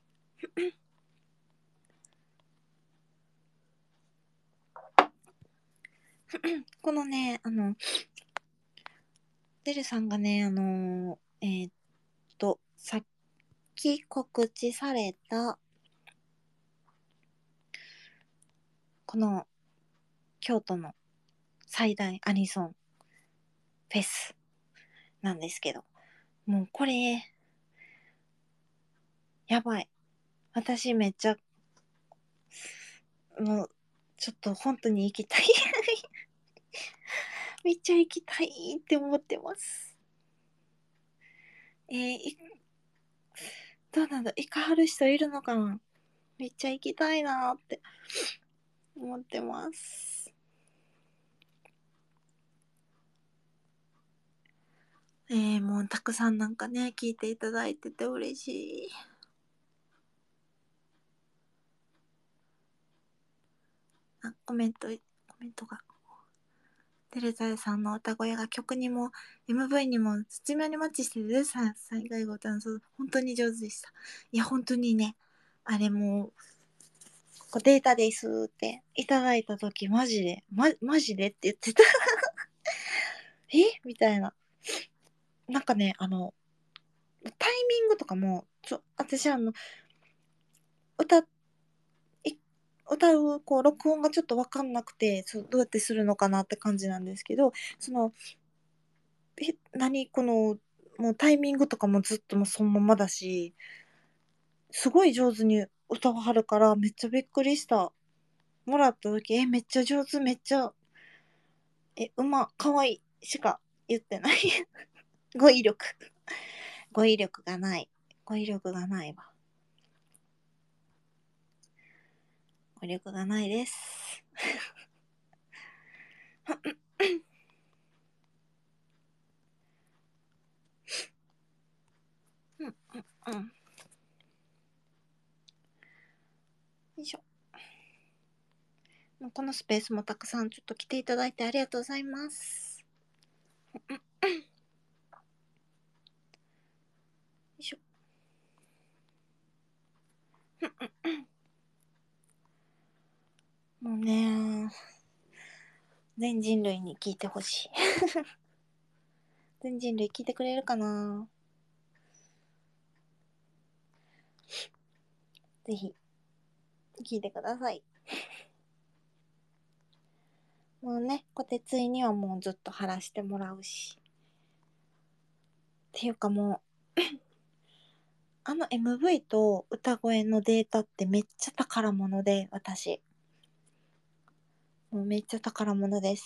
このね、あの、ねるさんがね、あのー、えーっと、さっき告知された、この京都の最大アニソンフェスなんですけど、もうこれ、やばい。私めっちゃ、もう、ちょっと本当に行きたい。めっちゃ行きたいって思ってます。えー、いどうなんだ、行かはる人いるのかな？めっちゃ行きたいなーって思ってます。えー、もうたくさんなんかね、聞いていただいてて嬉しい。あ、コメント、コメントがテレザさんの歌声が曲にも エムブイ にも絶妙にマッチしてて、テレザさん最後を歌うの本当に上手でした。いや本当にね、あれもうデータですっていただいた時マジで、ま、マジでって言ってたえみたいな。なんかね、あのタイミングとかもちょ私あの歌歌うこう録音がちょっと分かんなくて、そうどうやってするのかなって感じなんですけど、そのえ何このもうタイミングとかもずっともうそのままだし、すごい上手に歌わはるからめっちゃびっくりした。もらった時えめっちゃ上手、めっちゃえうまかわいいしか言ってない語彙力語彙力がない語彙力がないわ語彙力がないですうんうんうんよいしょ。このスペースもたくさんちょっと来ていただいてありがとうございます。よいしょ。もうね、全人類に聞いてほしい。全人類聞いてくれるかな？ぜひ、聞いてください。もうね、こてついにはもうずっと貼らしてもらうし。っていうかもう、あの エムブイ と歌声のデータってめっちゃ宝物で、私。もうめっちゃ宝物です。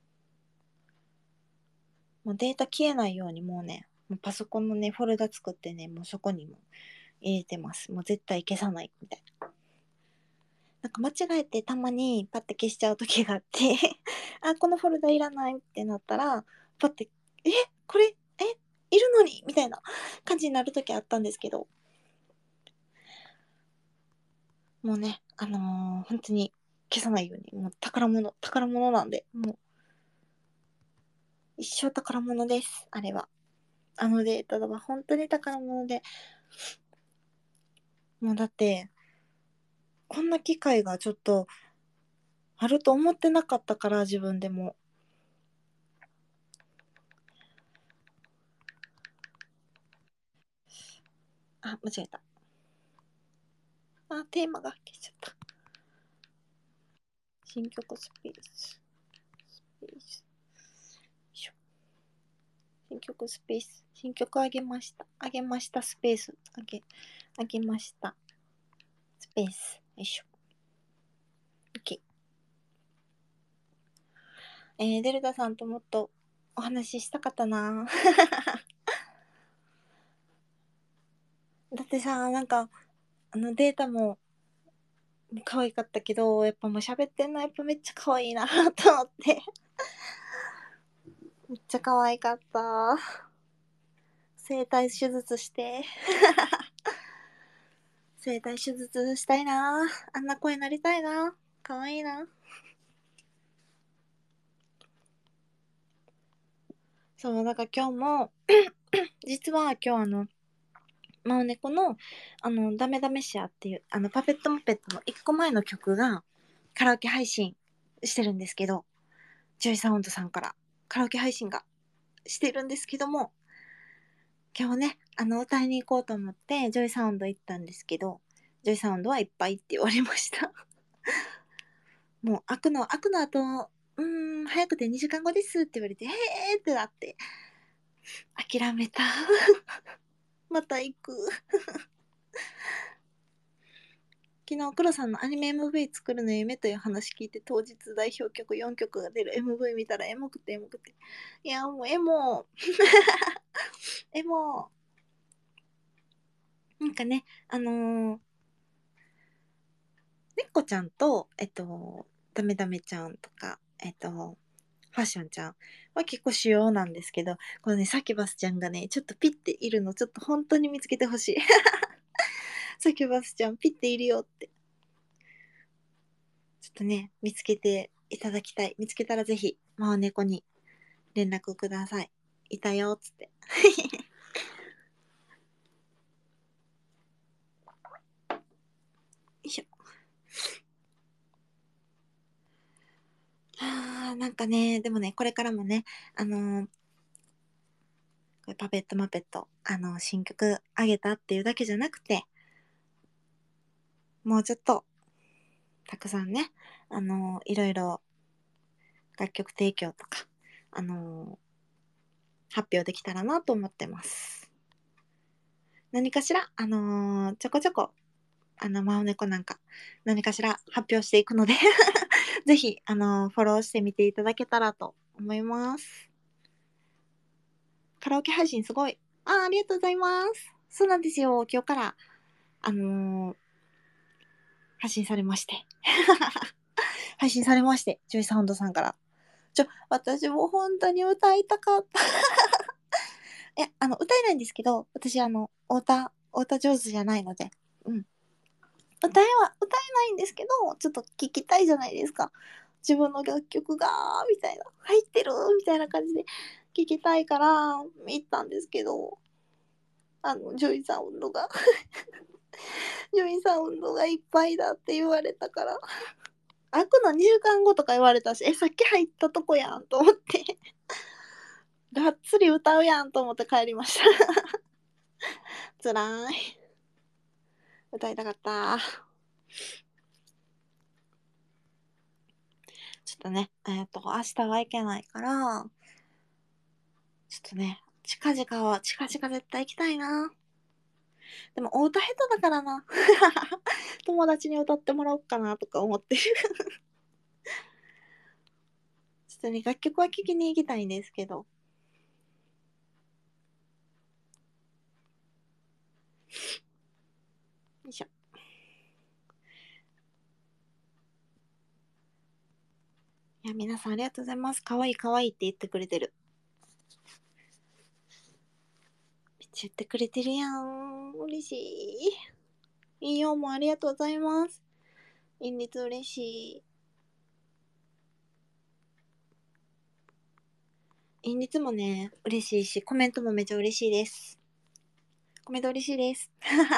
もうデータ消えないようにもうね、もうパソコンのね、フォルダ作ってね、もうそこにも入れてます。もう絶対消さないみたいな。なんか間違えてたまにパッて消しちゃう時があってあ、このフォルダいらないってなったら、パッて、え、これ、え、いるのにみたいな感じになる時あったんですけど、もうね、あのー、本当に消さないように、もう宝物、宝物なんで、もう一生宝物です、あれは。あのデータは本当に宝物で、もうだって、こんな機会がちょっとあると思ってなかったから、自分でも。あ、間違えた。あ、テーマが消しちゃった。新曲スペース。スペース。新曲スペース。新曲あげました。あげました。スペース。あげ、あげました。スペース。よいしょ。OK。えー、デルタさんともっとお話ししたかったなだってさ、なんか、あのデータも可愛かったけど、やっぱもう喋ってんのやっぱめっちゃ可愛いなと思ってめっちゃ可愛かった。声帯手術して声帯手術したいな。あんな声なりたいな。可愛いな。そう、だから今日も実は今日あのマオネコのあのダメダメシアっていうあのパペットマペットのいっこまえの曲がカラオケ配信してるんですけど、ジョイサウンドさんからカラオケ配信がしてるんですけども、今日ねあの歌いに行こうと思ってジョイサウンド行ったんですけど、ジョイサウンドはいっぱいって言われましたもう開くの開くのあとうーん早くてにじかんごですって言われて、へーってなって諦めたまた行く昨日黒さんのアニメ エムブイ 作るの夢という話聞いて、当日代表曲よんきょくが出る エムブイ 見たらエモくてエモくて、いやもうエモエモなんかね、あのー、猫ちゃんとえっとダメダメちゃんとかえっとファッションちゃんは結構主要なんですけど、このねサキュバスちゃんがねちょっとピッているのちょっと本当に見つけてほしいサキュバスちゃんピッているよって、ちょっとね見つけていただきたい。見つけたらぜひマオネコに連絡ください。いたよっつって。よいしょ。あーなんかね、でもね、これからもね、あのー、これパペットマペット、あのー、新曲あげたっていうだけじゃなくて、もうちょっと、たくさんね、あのー、いろいろ楽曲提供とか、あのー、発表できたらなと思ってます。何かしら、あのー、ちょこちょこ、あの、マオネコなんか、何かしら発表していくのでぜひ、あのー、フォローしてみていただけたらと思います。カラオケ配信すごい。あー、ありがとうございます。そうなんですよ。今日から、あのー、配信されまして。配信されまして、ジョイサウンドさんから。ちょ、私も本当に歌いたかった。いや、あの、歌えないんですけど、私、あの、お歌、お歌上手じゃないので、うん。歌えは、歌えないんですけど、ちょっと聞きたいじゃないですか。自分の楽曲が、みたいな、入ってるみたいな感じで聞きたいから、行ったんですけど、あの、ジョイサウンドが、ジョイサウンドがいっぱいだって言われたから、開くのにしゅうかんごとか言われたし、え、さっき入ったとこやんと思って、がっつり歌うやんと思って帰りました。つらーい。歌いたかった。ちょっとね、えっと、明日は行けないから、ちょっとね、近々は、近々絶対行きたいな。でも、お歌下手だからな。友達に歌ってもらおうかなとか思ってる。ちょっとね、楽曲は聴きに行きたいんですけど。よいしょ。いや、皆さんありがとうございます。かわいいかわいいって言ってくれてる。めっちゃ言ってくれてるやん。嬉しい。いいよもありがとうございます。インリツ嬉しい。インリツもね、嬉しいし、コメントもめっちゃ嬉しいです。コメント嬉しいです。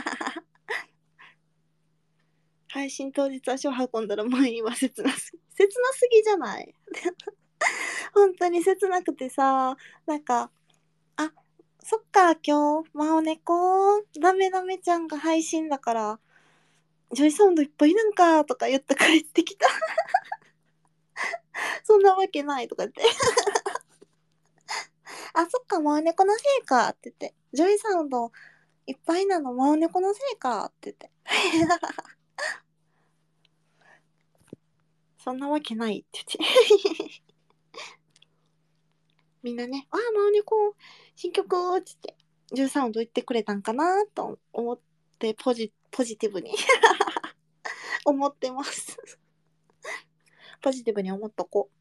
配信当日足を運んだら前には切なすぎ。切なすぎじゃない本当に切なくてさ、なんか、あ、そっか、今日、マオネコ、ダメダメちゃんが配信だから、ジョイサウンドいっぱいいるんか、とか言って帰ってきた。そんなわけないとか言って。あ、そっか、マオネコのせいか、って言って。ジョイサウンドいっぱいなのマオネコのせいか、って言って。そんなわけないって言って。みんなね、あー、マオネコ、新曲って言って、ジョイサウンド言ってくれたんかなと思って、ポジ、ポジティブに思ってます。ポジティブに思っとこ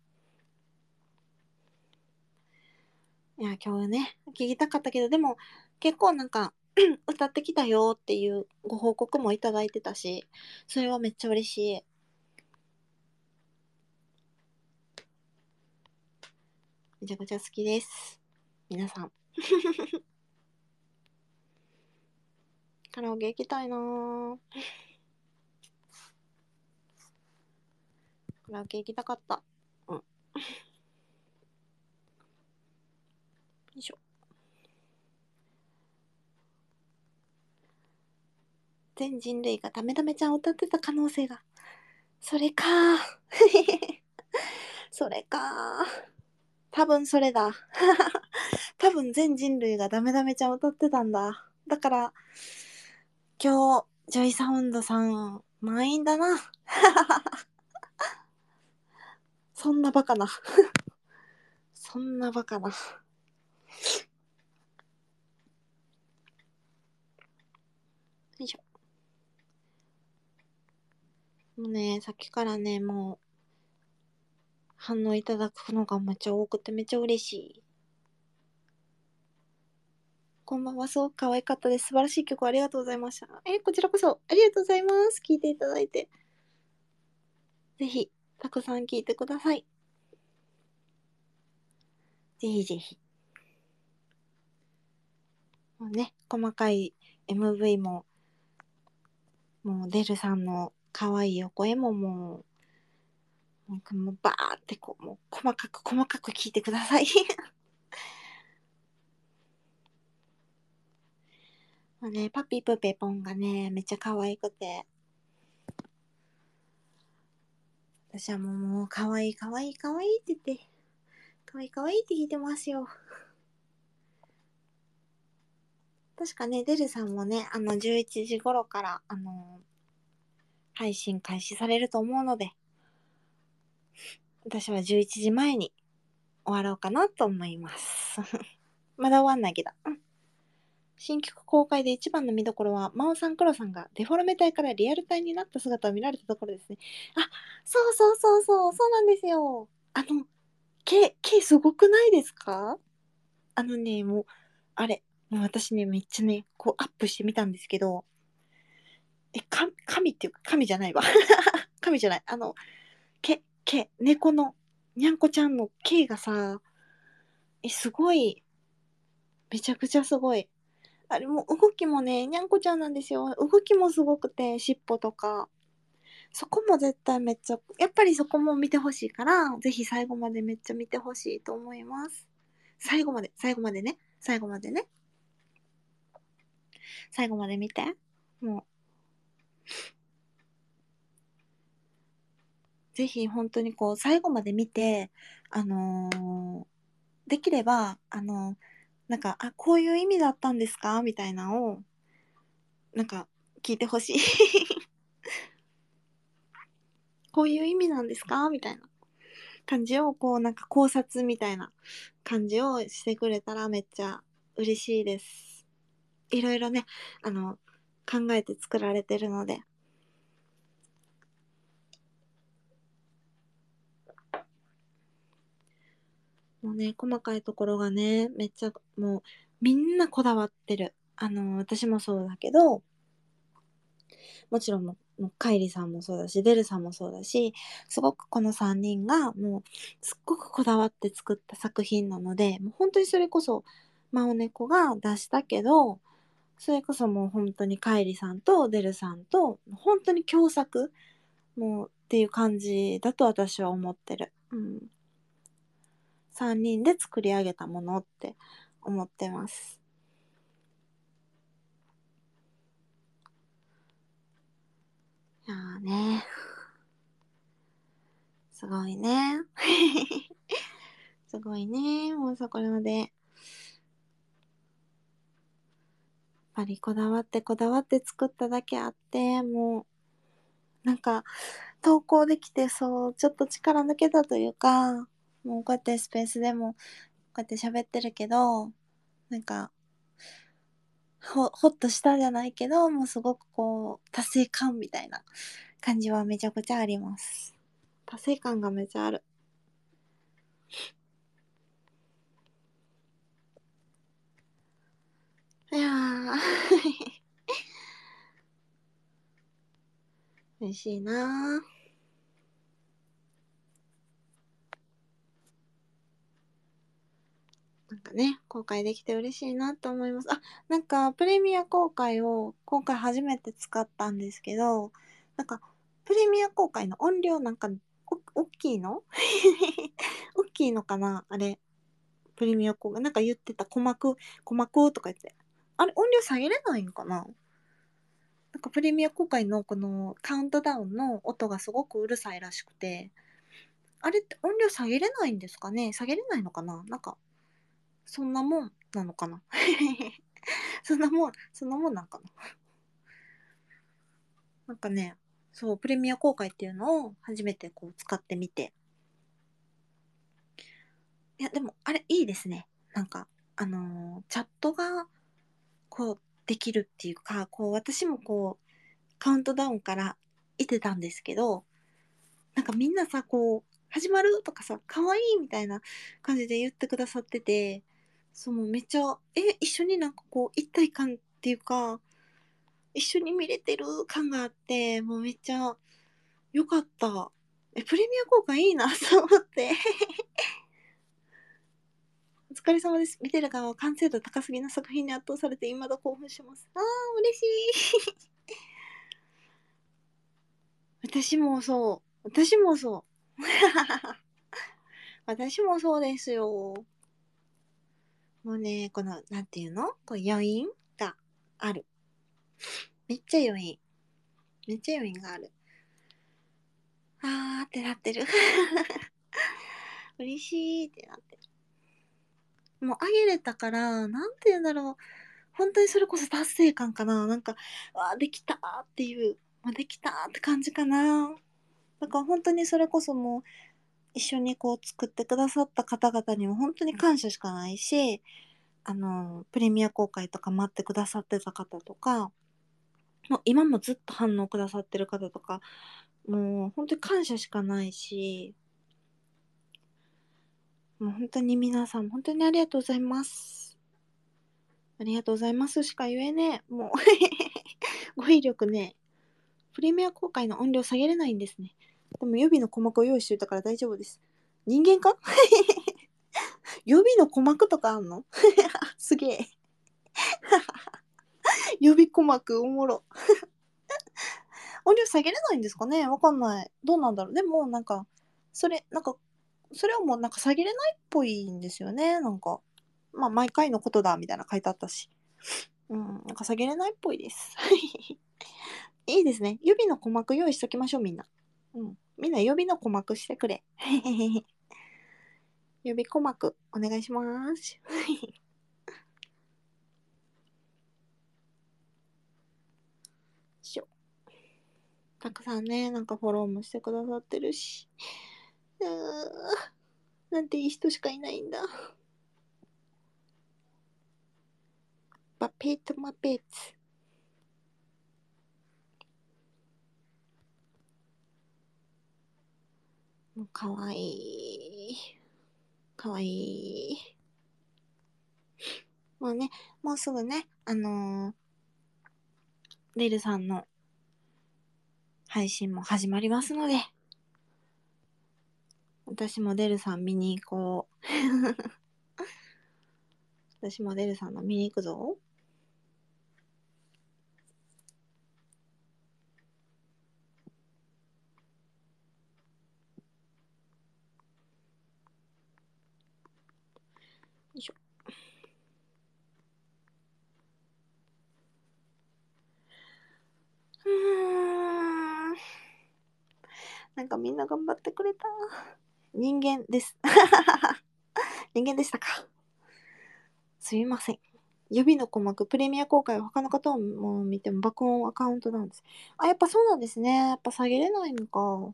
う。いや、今日ね、聞きたかったけど、でも、結構なんか、歌ってきたよっていうご報告もいただいてたし、それはめっちゃ嬉しい。めちゃくちゃ好きです。皆さん。カラオケ行きたいなぁ。カラオケ行きたかった。うん。よいしょ。全人類がダメダメちゃんを歌ってた可能性が。それかそれか多分それだ。多分全人類がダメダメちゃんを歌ってたんだ。だから、今日、ジョイサウンドさん、満員だな。そんなバカな。そんなバカな。よいしょ。もうね、さっきからね、もう、反応いただくのがめっちゃ多くてめっちゃ嬉しい。こんばんは、そう、可愛かったです。素晴らしい曲ありがとうございました。え、こちらこそ、ありがとうございます。聞いていただいて。ぜひ、たくさん聞いてください。 ぜひぜひ。もうね、細かい エムブイ も、もうデルさんの可愛いお声ももう、なんかもうバーってこう、もう細かく細かく聞いてください。もうね、パピプペポンがね、めっちゃ可愛くて、私はもう、もう可愛い可愛い可愛いって言って、可愛い可愛いって聞いてますよ。確かね、デルさんもね、あの、じゅういちじ頃から、あの、配信開始されると思うので、私はじゅういちじまえに終わろうかなと思います。まだ終わんないけど。うん。新曲公開で一番の見どころは、真央さん、黒さんがデフォルメ体からリアル体になった姿を見られたところですね。あ、そうそうそうそう、そうなんですよ。あの、毛、毛すごくないですか？あのね、もう、あれ、もう私ね、めっちゃね、こうアップしてみたんですけど、え、か、神っていうか、神じゃないわ。神じゃない。あの、毛、毛、猫の、にゃんこちゃんの毛がさ、え、すごい、めちゃくちゃすごい。あれも動きもね、にゃんこちゃんなんですよ。動きもすごくて、尻尾とか。そこも絶対めっちゃ、やっぱりそこも見てほしいから、ぜひ最後までめっちゃ見てほしいと思います。最後まで、最後までね。最後までね。最後まで見て。もう、ぜひ本当にこう、最後まで見て、あのーできれば、あのーなんか、あ、こういう意味だったんですかみたいなのを、なんか、聞いてほしい。こういう意味なんですかみたいな感じを、こう、なんか考察みたいな感じをしてくれたらめっちゃ嬉しいです。いろいろね、あの、考えて作られてるので。もうね、細かいところがね、めっちゃ、もう、みんなこだわってる。あの、私もそうだけど、もちろんもう、もうカイリさんもそうだし、デルさんもそうだし、すごくこのさんにんが、もう、すっごくこだわって作った作品なので、もう本当にそれこそ、マオネコが出したけど、それこそもう本当にカイリさんとデルさんと、本当に共作、もうっていう感じだと私は思ってる。うん。さんにんで作り上げたものって思ってます。いやーね、すごいね。すごいね。もうそこまで、やっぱりこだわってこだわって作っただけあって、もう、なんか、投稿できてそう、ちょっと力抜けたというか、もうこうやってスペースでも、こうやって喋ってるけど、なんか、ほ、ほっとしたじゃないけど、もうすごくこう、達成感みたいな感じはめちゃくちゃあります。達成感がめちゃある。いやー、嬉しいなー。なんかね、公開できて嬉しいなと思います。あ、なんかプレミア公開を今回初めて使ったんですけど、なんかプレミア公開の音量なんかお、大きいの大きいのかなあれ、プレミア公開。なんか言ってた、鼓膜、鼓膜とか言って。あれ、音量下げれないんかな？なんかプレミア公開のこのカウントダウンの音がすごくうるさいらしくて、あれって音量下げれないんですかね？下げれないのかな？なんか、そんなもんなのかな？そんなもん、そんなもんなんかな。なんかね、そう、プレミア公開っていうのを初めてこう使ってみて。いや、でも、あれいいですね。なんか、あのーチャットが、こう、できるっていうか、こう、私もこう、カウントダウンからいてたんですけど、なんかみんなさ、こう、始まるとかさ、かわいいみたいな感じで言ってくださってて、そう、もうめっちゃ、え、一緒になんかこう、一体感っていうか、一緒に見れてる感があって、もうめっちゃよかった。え、プレミア公開いいなと思って。 疲れ様です。見てる側は完成度高すぎな作品に圧倒されて未だ興奮してます。あー、嬉しい。私もそう。私もそう。私もそうですよ。もうね、この、なんていうのこう余韻がある。めっちゃ余韻。めっちゃ余韻がある。あーってなってる。嬉しいってなってる。もうあげれたから、なんて言うんだろう。本当にそれこそ達成感かな。なんか、わーできたーっていう、まあ、できたーって感じかな。だから本当にそれこそもう、一緒にこう作ってくださった方々にも本当に感謝しかないし、あの、プレミア公開とか待ってくださってた方とか、もう今もずっと反応くださってる方とか、もう本当に感謝しかないし、もう本当に皆さん本当にありがとうございます。ありがとうございますしか言えねえ。もう語彙力ね。プレミア公開の音量下げれないんですね。でも予備の鼓膜を用意しておいたから大丈夫です。人間か予備の鼓膜とかあんのすげえ。予備鼓膜おもろ。音量下げれないんですかねわかんない。どうなんだろう。でもなんか、それ、なんか、それはもうなんか下げれないっぽいんですよね。なんか、まあ毎回のことだみたいな書いてあったし。うん、なんか下げれないっぽいです。いいですね。予備の鼓膜用意しときましょう、みんな。うん。みんな予備の鼓膜してくれ。予備鼓膜、お願いします。しょ。たくさんね、なんかフォローもしてくださってるし。うーなんていい人しかいないんだ。バペートマペーツ。もうかわいい。かわいい。もうね、もうすぐね、あのー、レルさんの配信も始まりますので、私もデルさん見に行こう。私もデルさんの見に行くぞ。よいしょ。うーん。なんかみんな頑張ってくれた。人間です。人間でしたか。すみません。予備の鼓膜、プレミア公開は他の方も見ても爆音アカウントなんです。あ、やっぱそうなんですね。やっぱ下げれないのか。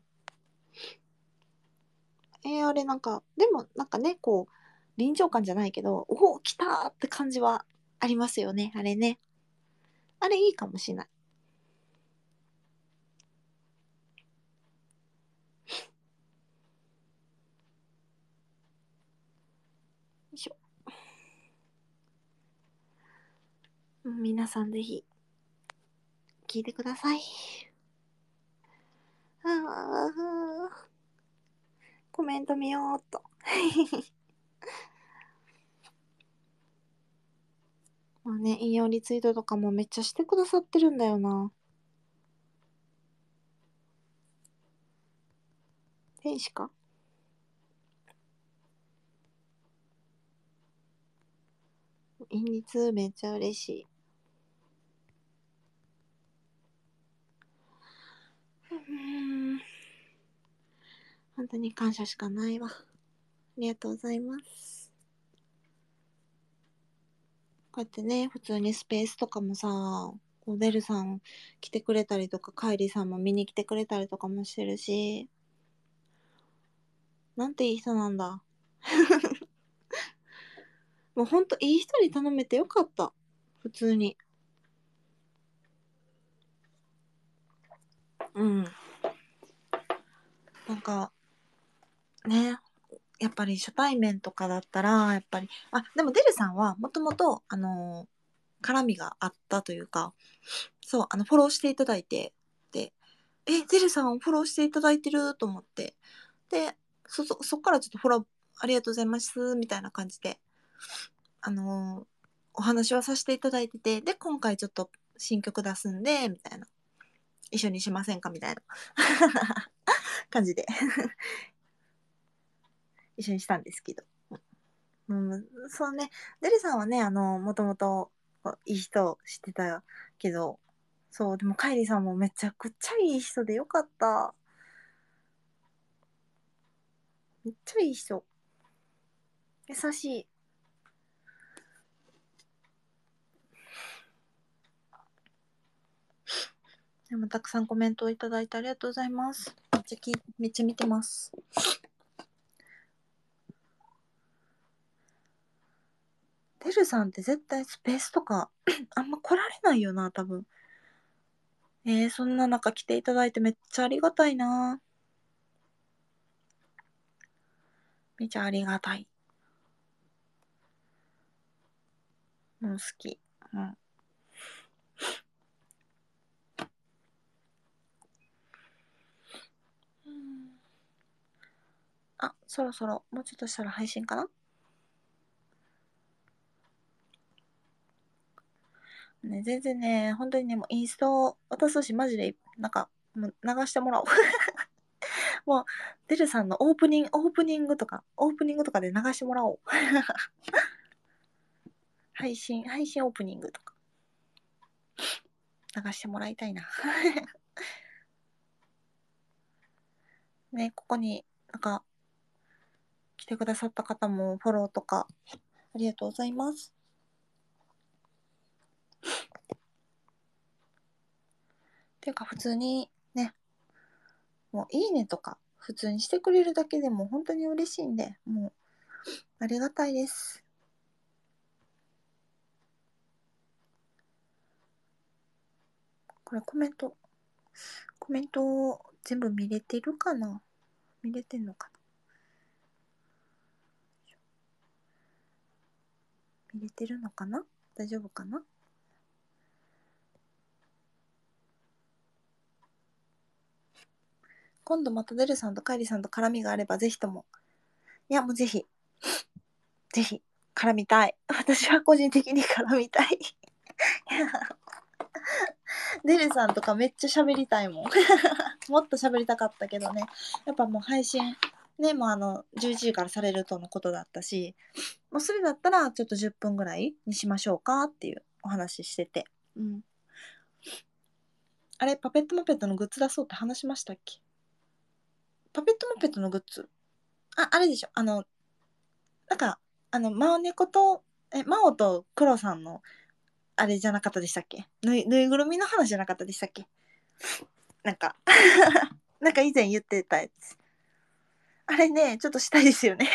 えー、あれなんか、でもなんかね、こう、臨場感じゃないけど、おお、来たーって感じはありますよね。あれね。あれいいかもしれない。よいしょ。皆さんぜひ、聞いてください。あー、コメント見ようっと。まあね、引用リツイートとかもめっちゃしてくださってるんだよな。天使か引率めっちゃ嬉しい。うーん。本当に感謝しかないわ。ありがとうございます。こうやってね、普通にスペースとかもさ、こうデルさん来てくれたりとか、カイリーさんも見に来てくれたりとかもしてるし、なんていい人なんだ。もうほんといい人に頼めてよかった。普通に。うん。なんか、ね、やっぱり初対面とかだったら、やっぱり、あ、でもデルさんはもともと、あのー、絡みがあったというか、そう、あの、フォローしていただいて、で、え、デルさんをフォローしていただいてると思って、で、そ、そ、そっからちょっとフォローありがとうございます、みたいな感じで、 あのーお話はさせていただいてて、で、今回ちょっと新曲出すんで、みたいな。一緒にしませんかみたいな感じで一緒にしたんですけど。うん、そうね、デリさんはね、あの、もともといい人知ってたけど、そう、でもカイリさんもめちゃくちゃいい人でよかった。めっちゃいい人。優しい。でもたくさんコメントをいただいてありがとうございます。めっちゃきめっちゃ見てます。デルさんって絶対スペースとかあんま来られないよな、多分。えー、そんな中来ていただいてめっちゃありがたいな。めっちゃありがたい。もう好き。うん。あ、そろそろ、もうちょっとしたら配信かなね、全然ね、本当にね、もうインスト渡すし、マジで、なんか、もう流してもらおう。もう、デルさんのオープニング、オープニングとか、オープニングとかで流してもらおう。配信、配信オープニングとか、流してもらいたいな。ね、ここに、なんか、来てくださった方もフォローとか、ありがとうございます。ていうか、普通にね、もういいねとか、普通にしてくれるだけでも本当に嬉しいんで、もう、ありがたいです。これコメント、コメント全部見れてるかな見れてんのかな見れてるのかな大丈夫かな今度またデルさんとカイリさんと絡みがあればぜひとも。いや、もうぜひ、ぜひ、絡みたい。私は個人的に絡みたい。デルさんとかめっちゃ喋りたいもん。もっと喋りたかったけどね。やっぱもう配信、ね、もうあの、じゅういちじからされるとのことだったし、もうそれだったらちょっとじゅっぷんぐらいにしましょうかっていうお話ししてて。うん。あれ、パペットマペットのグッズ出そうって話しましたっけ？パペットマペットのグッズ。あ、あれでしょ。あの、なんか、あの、マオネコと、え、マオとクロさんの、あれじゃなかったでしたっけ？ぬい、ぬいぐるみの話じゃなかったでしたっけ？なんか、なんか以前言ってたやつ。あれね、ちょっとしたいですよね。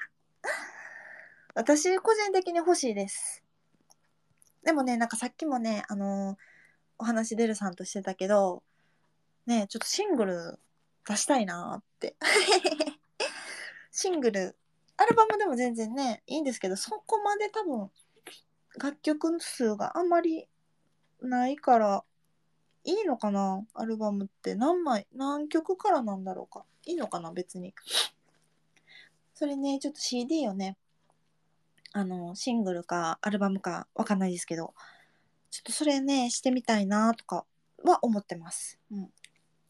私、個人的に欲しいです。でもね、なんかさっきもね、あのーお話デルさんとしてたけど、ね、ちょっとシングル出したいなーって。シングル、アルバムでも全然ね、いいんですけど、そこまで多分、楽曲数があんまりないから、いいのかなアルバムって何枚、何曲からなんだろうか。いいのかな別に。それね、ちょっと シーディー をね、あの、シングルかアルバムかわかんないですけど、ちょっとそれね、してみたいなとかは思ってます。うん。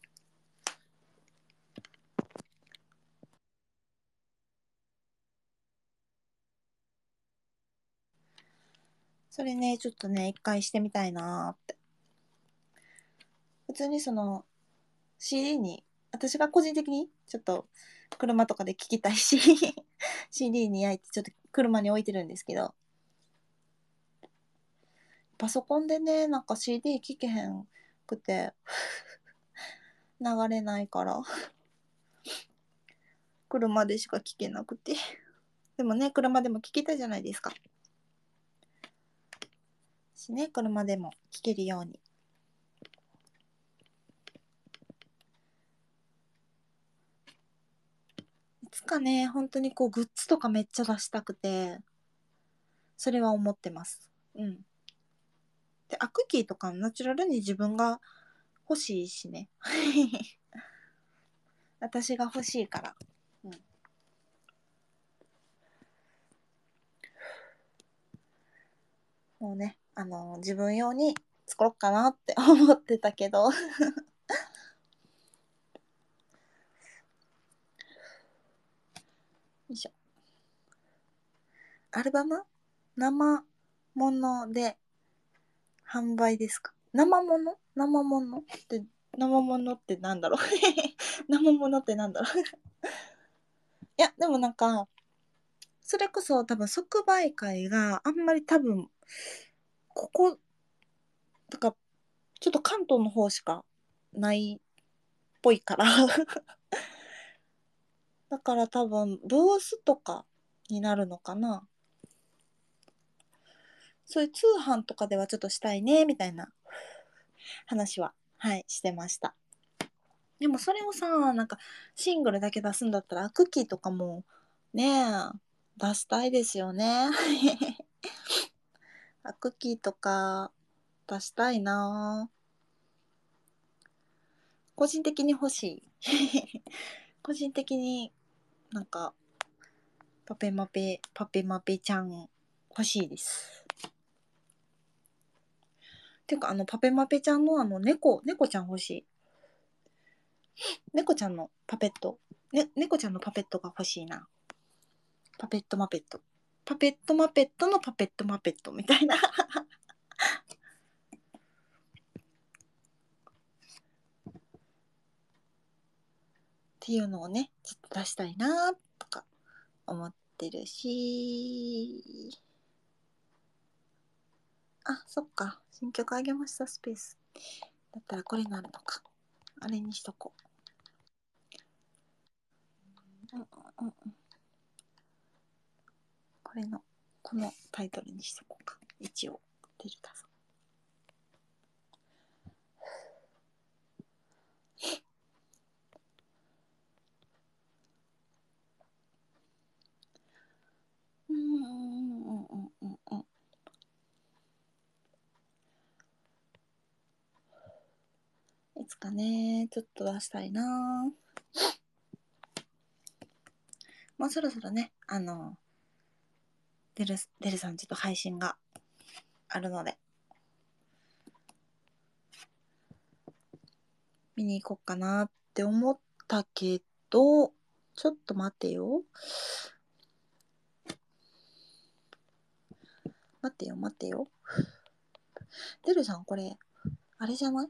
それね、ちょっとね、一回してみたいなって。普通にその シーディー に、私が個人的にちょっと車とかで聴きたいし、シーディー に焼いてちょっと車に置いてるんですけど、パソコンでね、なんか シーディー 聴けへんくて、流れないから、車でしか聴けなくて。でもね、車でも聴きたいじゃないですか。しね、車でも聴けるように。いつかね、本当にこうグッズとかめっちゃ出したくて、それは思ってます。うん。で、アクキーとかナチュラルに自分が欲しいしね。私が欲しいから。うん。 もうね、あの自分用に作ろうかなって思ってたけどよいしょ。アルバム生もので販売ですか？生もの生ものって生ものってなんだろう生ものってなんだろういやでもなんかそれこそ多分即売会があんまり多分こことかちょっと関東の方しかないっぽいからだから多分ブースとかになるのかな。そういう通販とかではちょっとしたいねみたいな話ははいしてました。でもそれをさ、なんかシングルだけ出すんだったらクッキーとかもねえ出したいですよねクッキーとか出したいな。個人的に欲しい個人的になんかパペマペパペマペちゃん欲しいです。ていうかあのパペマペちゃんのあの猫猫ちゃん欲しい。猫ちゃんのパペット、ね、猫ちゃんのパペットが欲しいな。パペットマペットパペットマペットのパペットマペットみたいなっていうのをねちょっと出したいなとか思ってるし、あ、そっか、新曲あげましたスペースだったらこれになるのか、あれにしとこう、うんうんうん、これのこのタイトルにしとこうか、一応デルタさんうんうんうんうんうんうん、いつかねちょっと出したいな。まあそろそろねあのデルデルさんちょっと配信があるので見に行こうかなって思ったけど、ちょっと待ってよ待ってよ待ってよデルさんこれあれじゃない？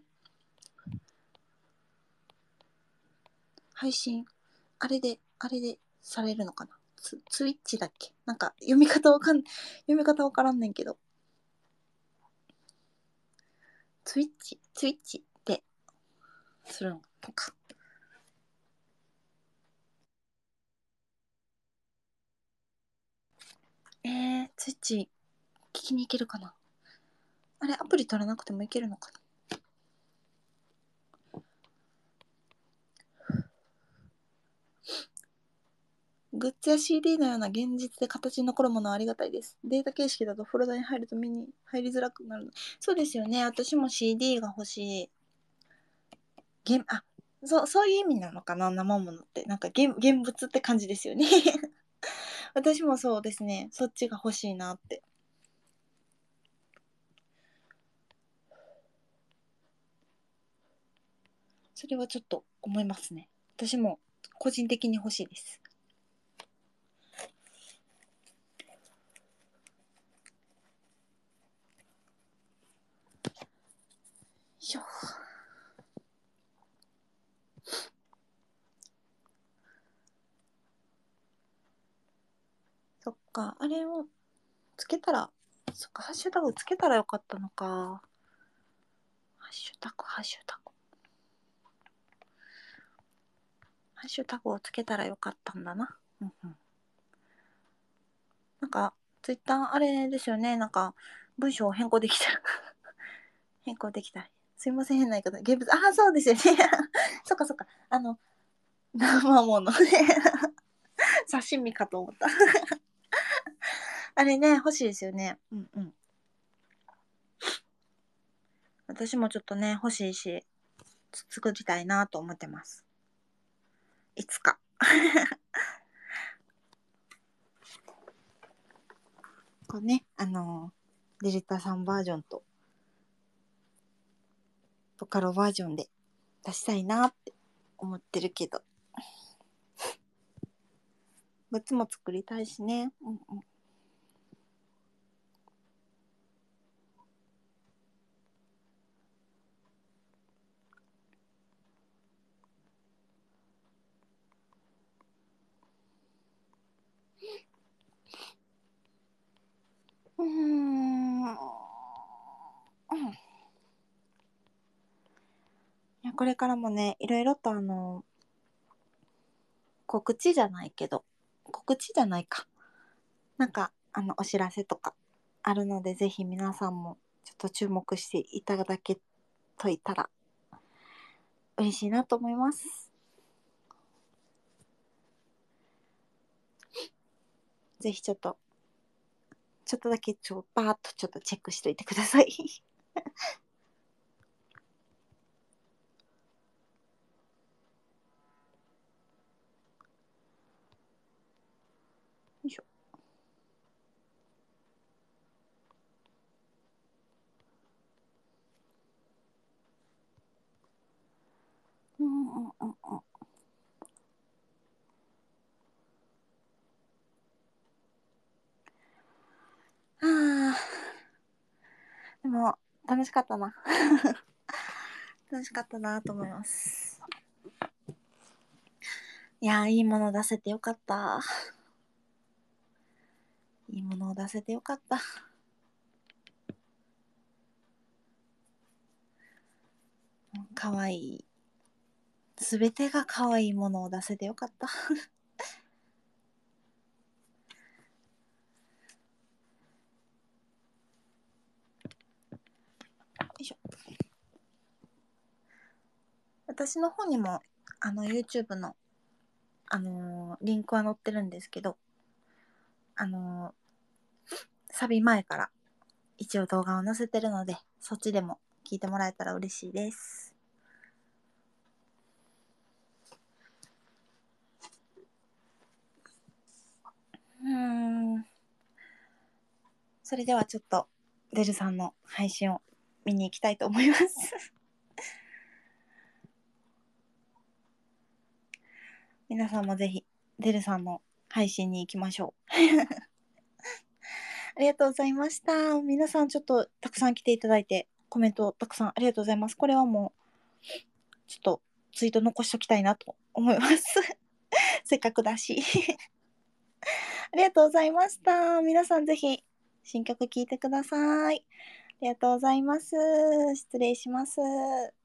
配信あれであれでされるのかな。ツツイッチだっけ、なんか読み方わかん読み方わからんねんけど、ツイッチツイッチってするのか。えー、ツイッチ聞きに行けるかな。あれアプリ取らなくてもいけるのかな。グッズや シーディー のような現実で形に残るものはありがたいです。データ形式だとフォルダに入ると目に入りづらくなる。そうですよね。私も シーディー が欲しい。現あそうそういう意味なのかな、生ものって。なんか 現, 現物って感じですよね。私もそうですね。そっちが欲しいなって。それはちょっと思いますね。私も個人的に欲しいです。しょそっか、あれをつけたら、そっか、ハッシュタグつけたらよかったのか。ハッシュタグ、ハッシュタグ。ハッシュタグをつけたらよかったんだな。うんうん。なんか、ツイッターあれですよね。なんか、文章を変更できたら変更できたら。すいません、変な言い方。現物、ああ、そうですよね。そっかそっか。あの、生ものね。刺身かと思った。あれね、欲しいですよね。うんうん。私もちょっとね、欲しいし、作りたいなと思ってます。いつか。こうね、あのデジタさんバージョンとボカロバージョンで出したいなって思ってるけど、グッズも作りたいしね。うんうん。うーん。うん。いや、これからもね、いろいろとあの、告知じゃないけど、告知じゃないか。なんか、あの、お知らせとかあるので、ぜひ皆さんもちょっと注目していただけといたら嬉しいなと思います。ぜひちょっと、ちょっとだけちょ、バーっとちょっとチェックしといてください。よいしょ。うんうんうんうん。ああ、でも楽しかったな。楽しかったなと思います。いやー、いいもの出せてよかった。いいものを出せてよかった。かわいい。すべてがかわいいものを出せてよかった。よいしょ。私の方にも、あの、YouTube の、あのーリンクは載ってるんですけど、あのーサビ前から一応動画を載せてるので、そっちでも聞いてもらえたら嬉しいです。うーん。それではちょっと、デルさんの配信を見に行きたいと思います。皆さんもぜひ、デルさんの配信に行きましょう。ありがとうございました。皆さんちょっとたくさん来ていただいて、コメントたくさんありがとうございます。これはもう、ちょっとツイート残しときたいなと思います。せっかくだし。ありがとうございました。皆さんぜひ、新曲聴いてください。ありがとうございます。失礼します。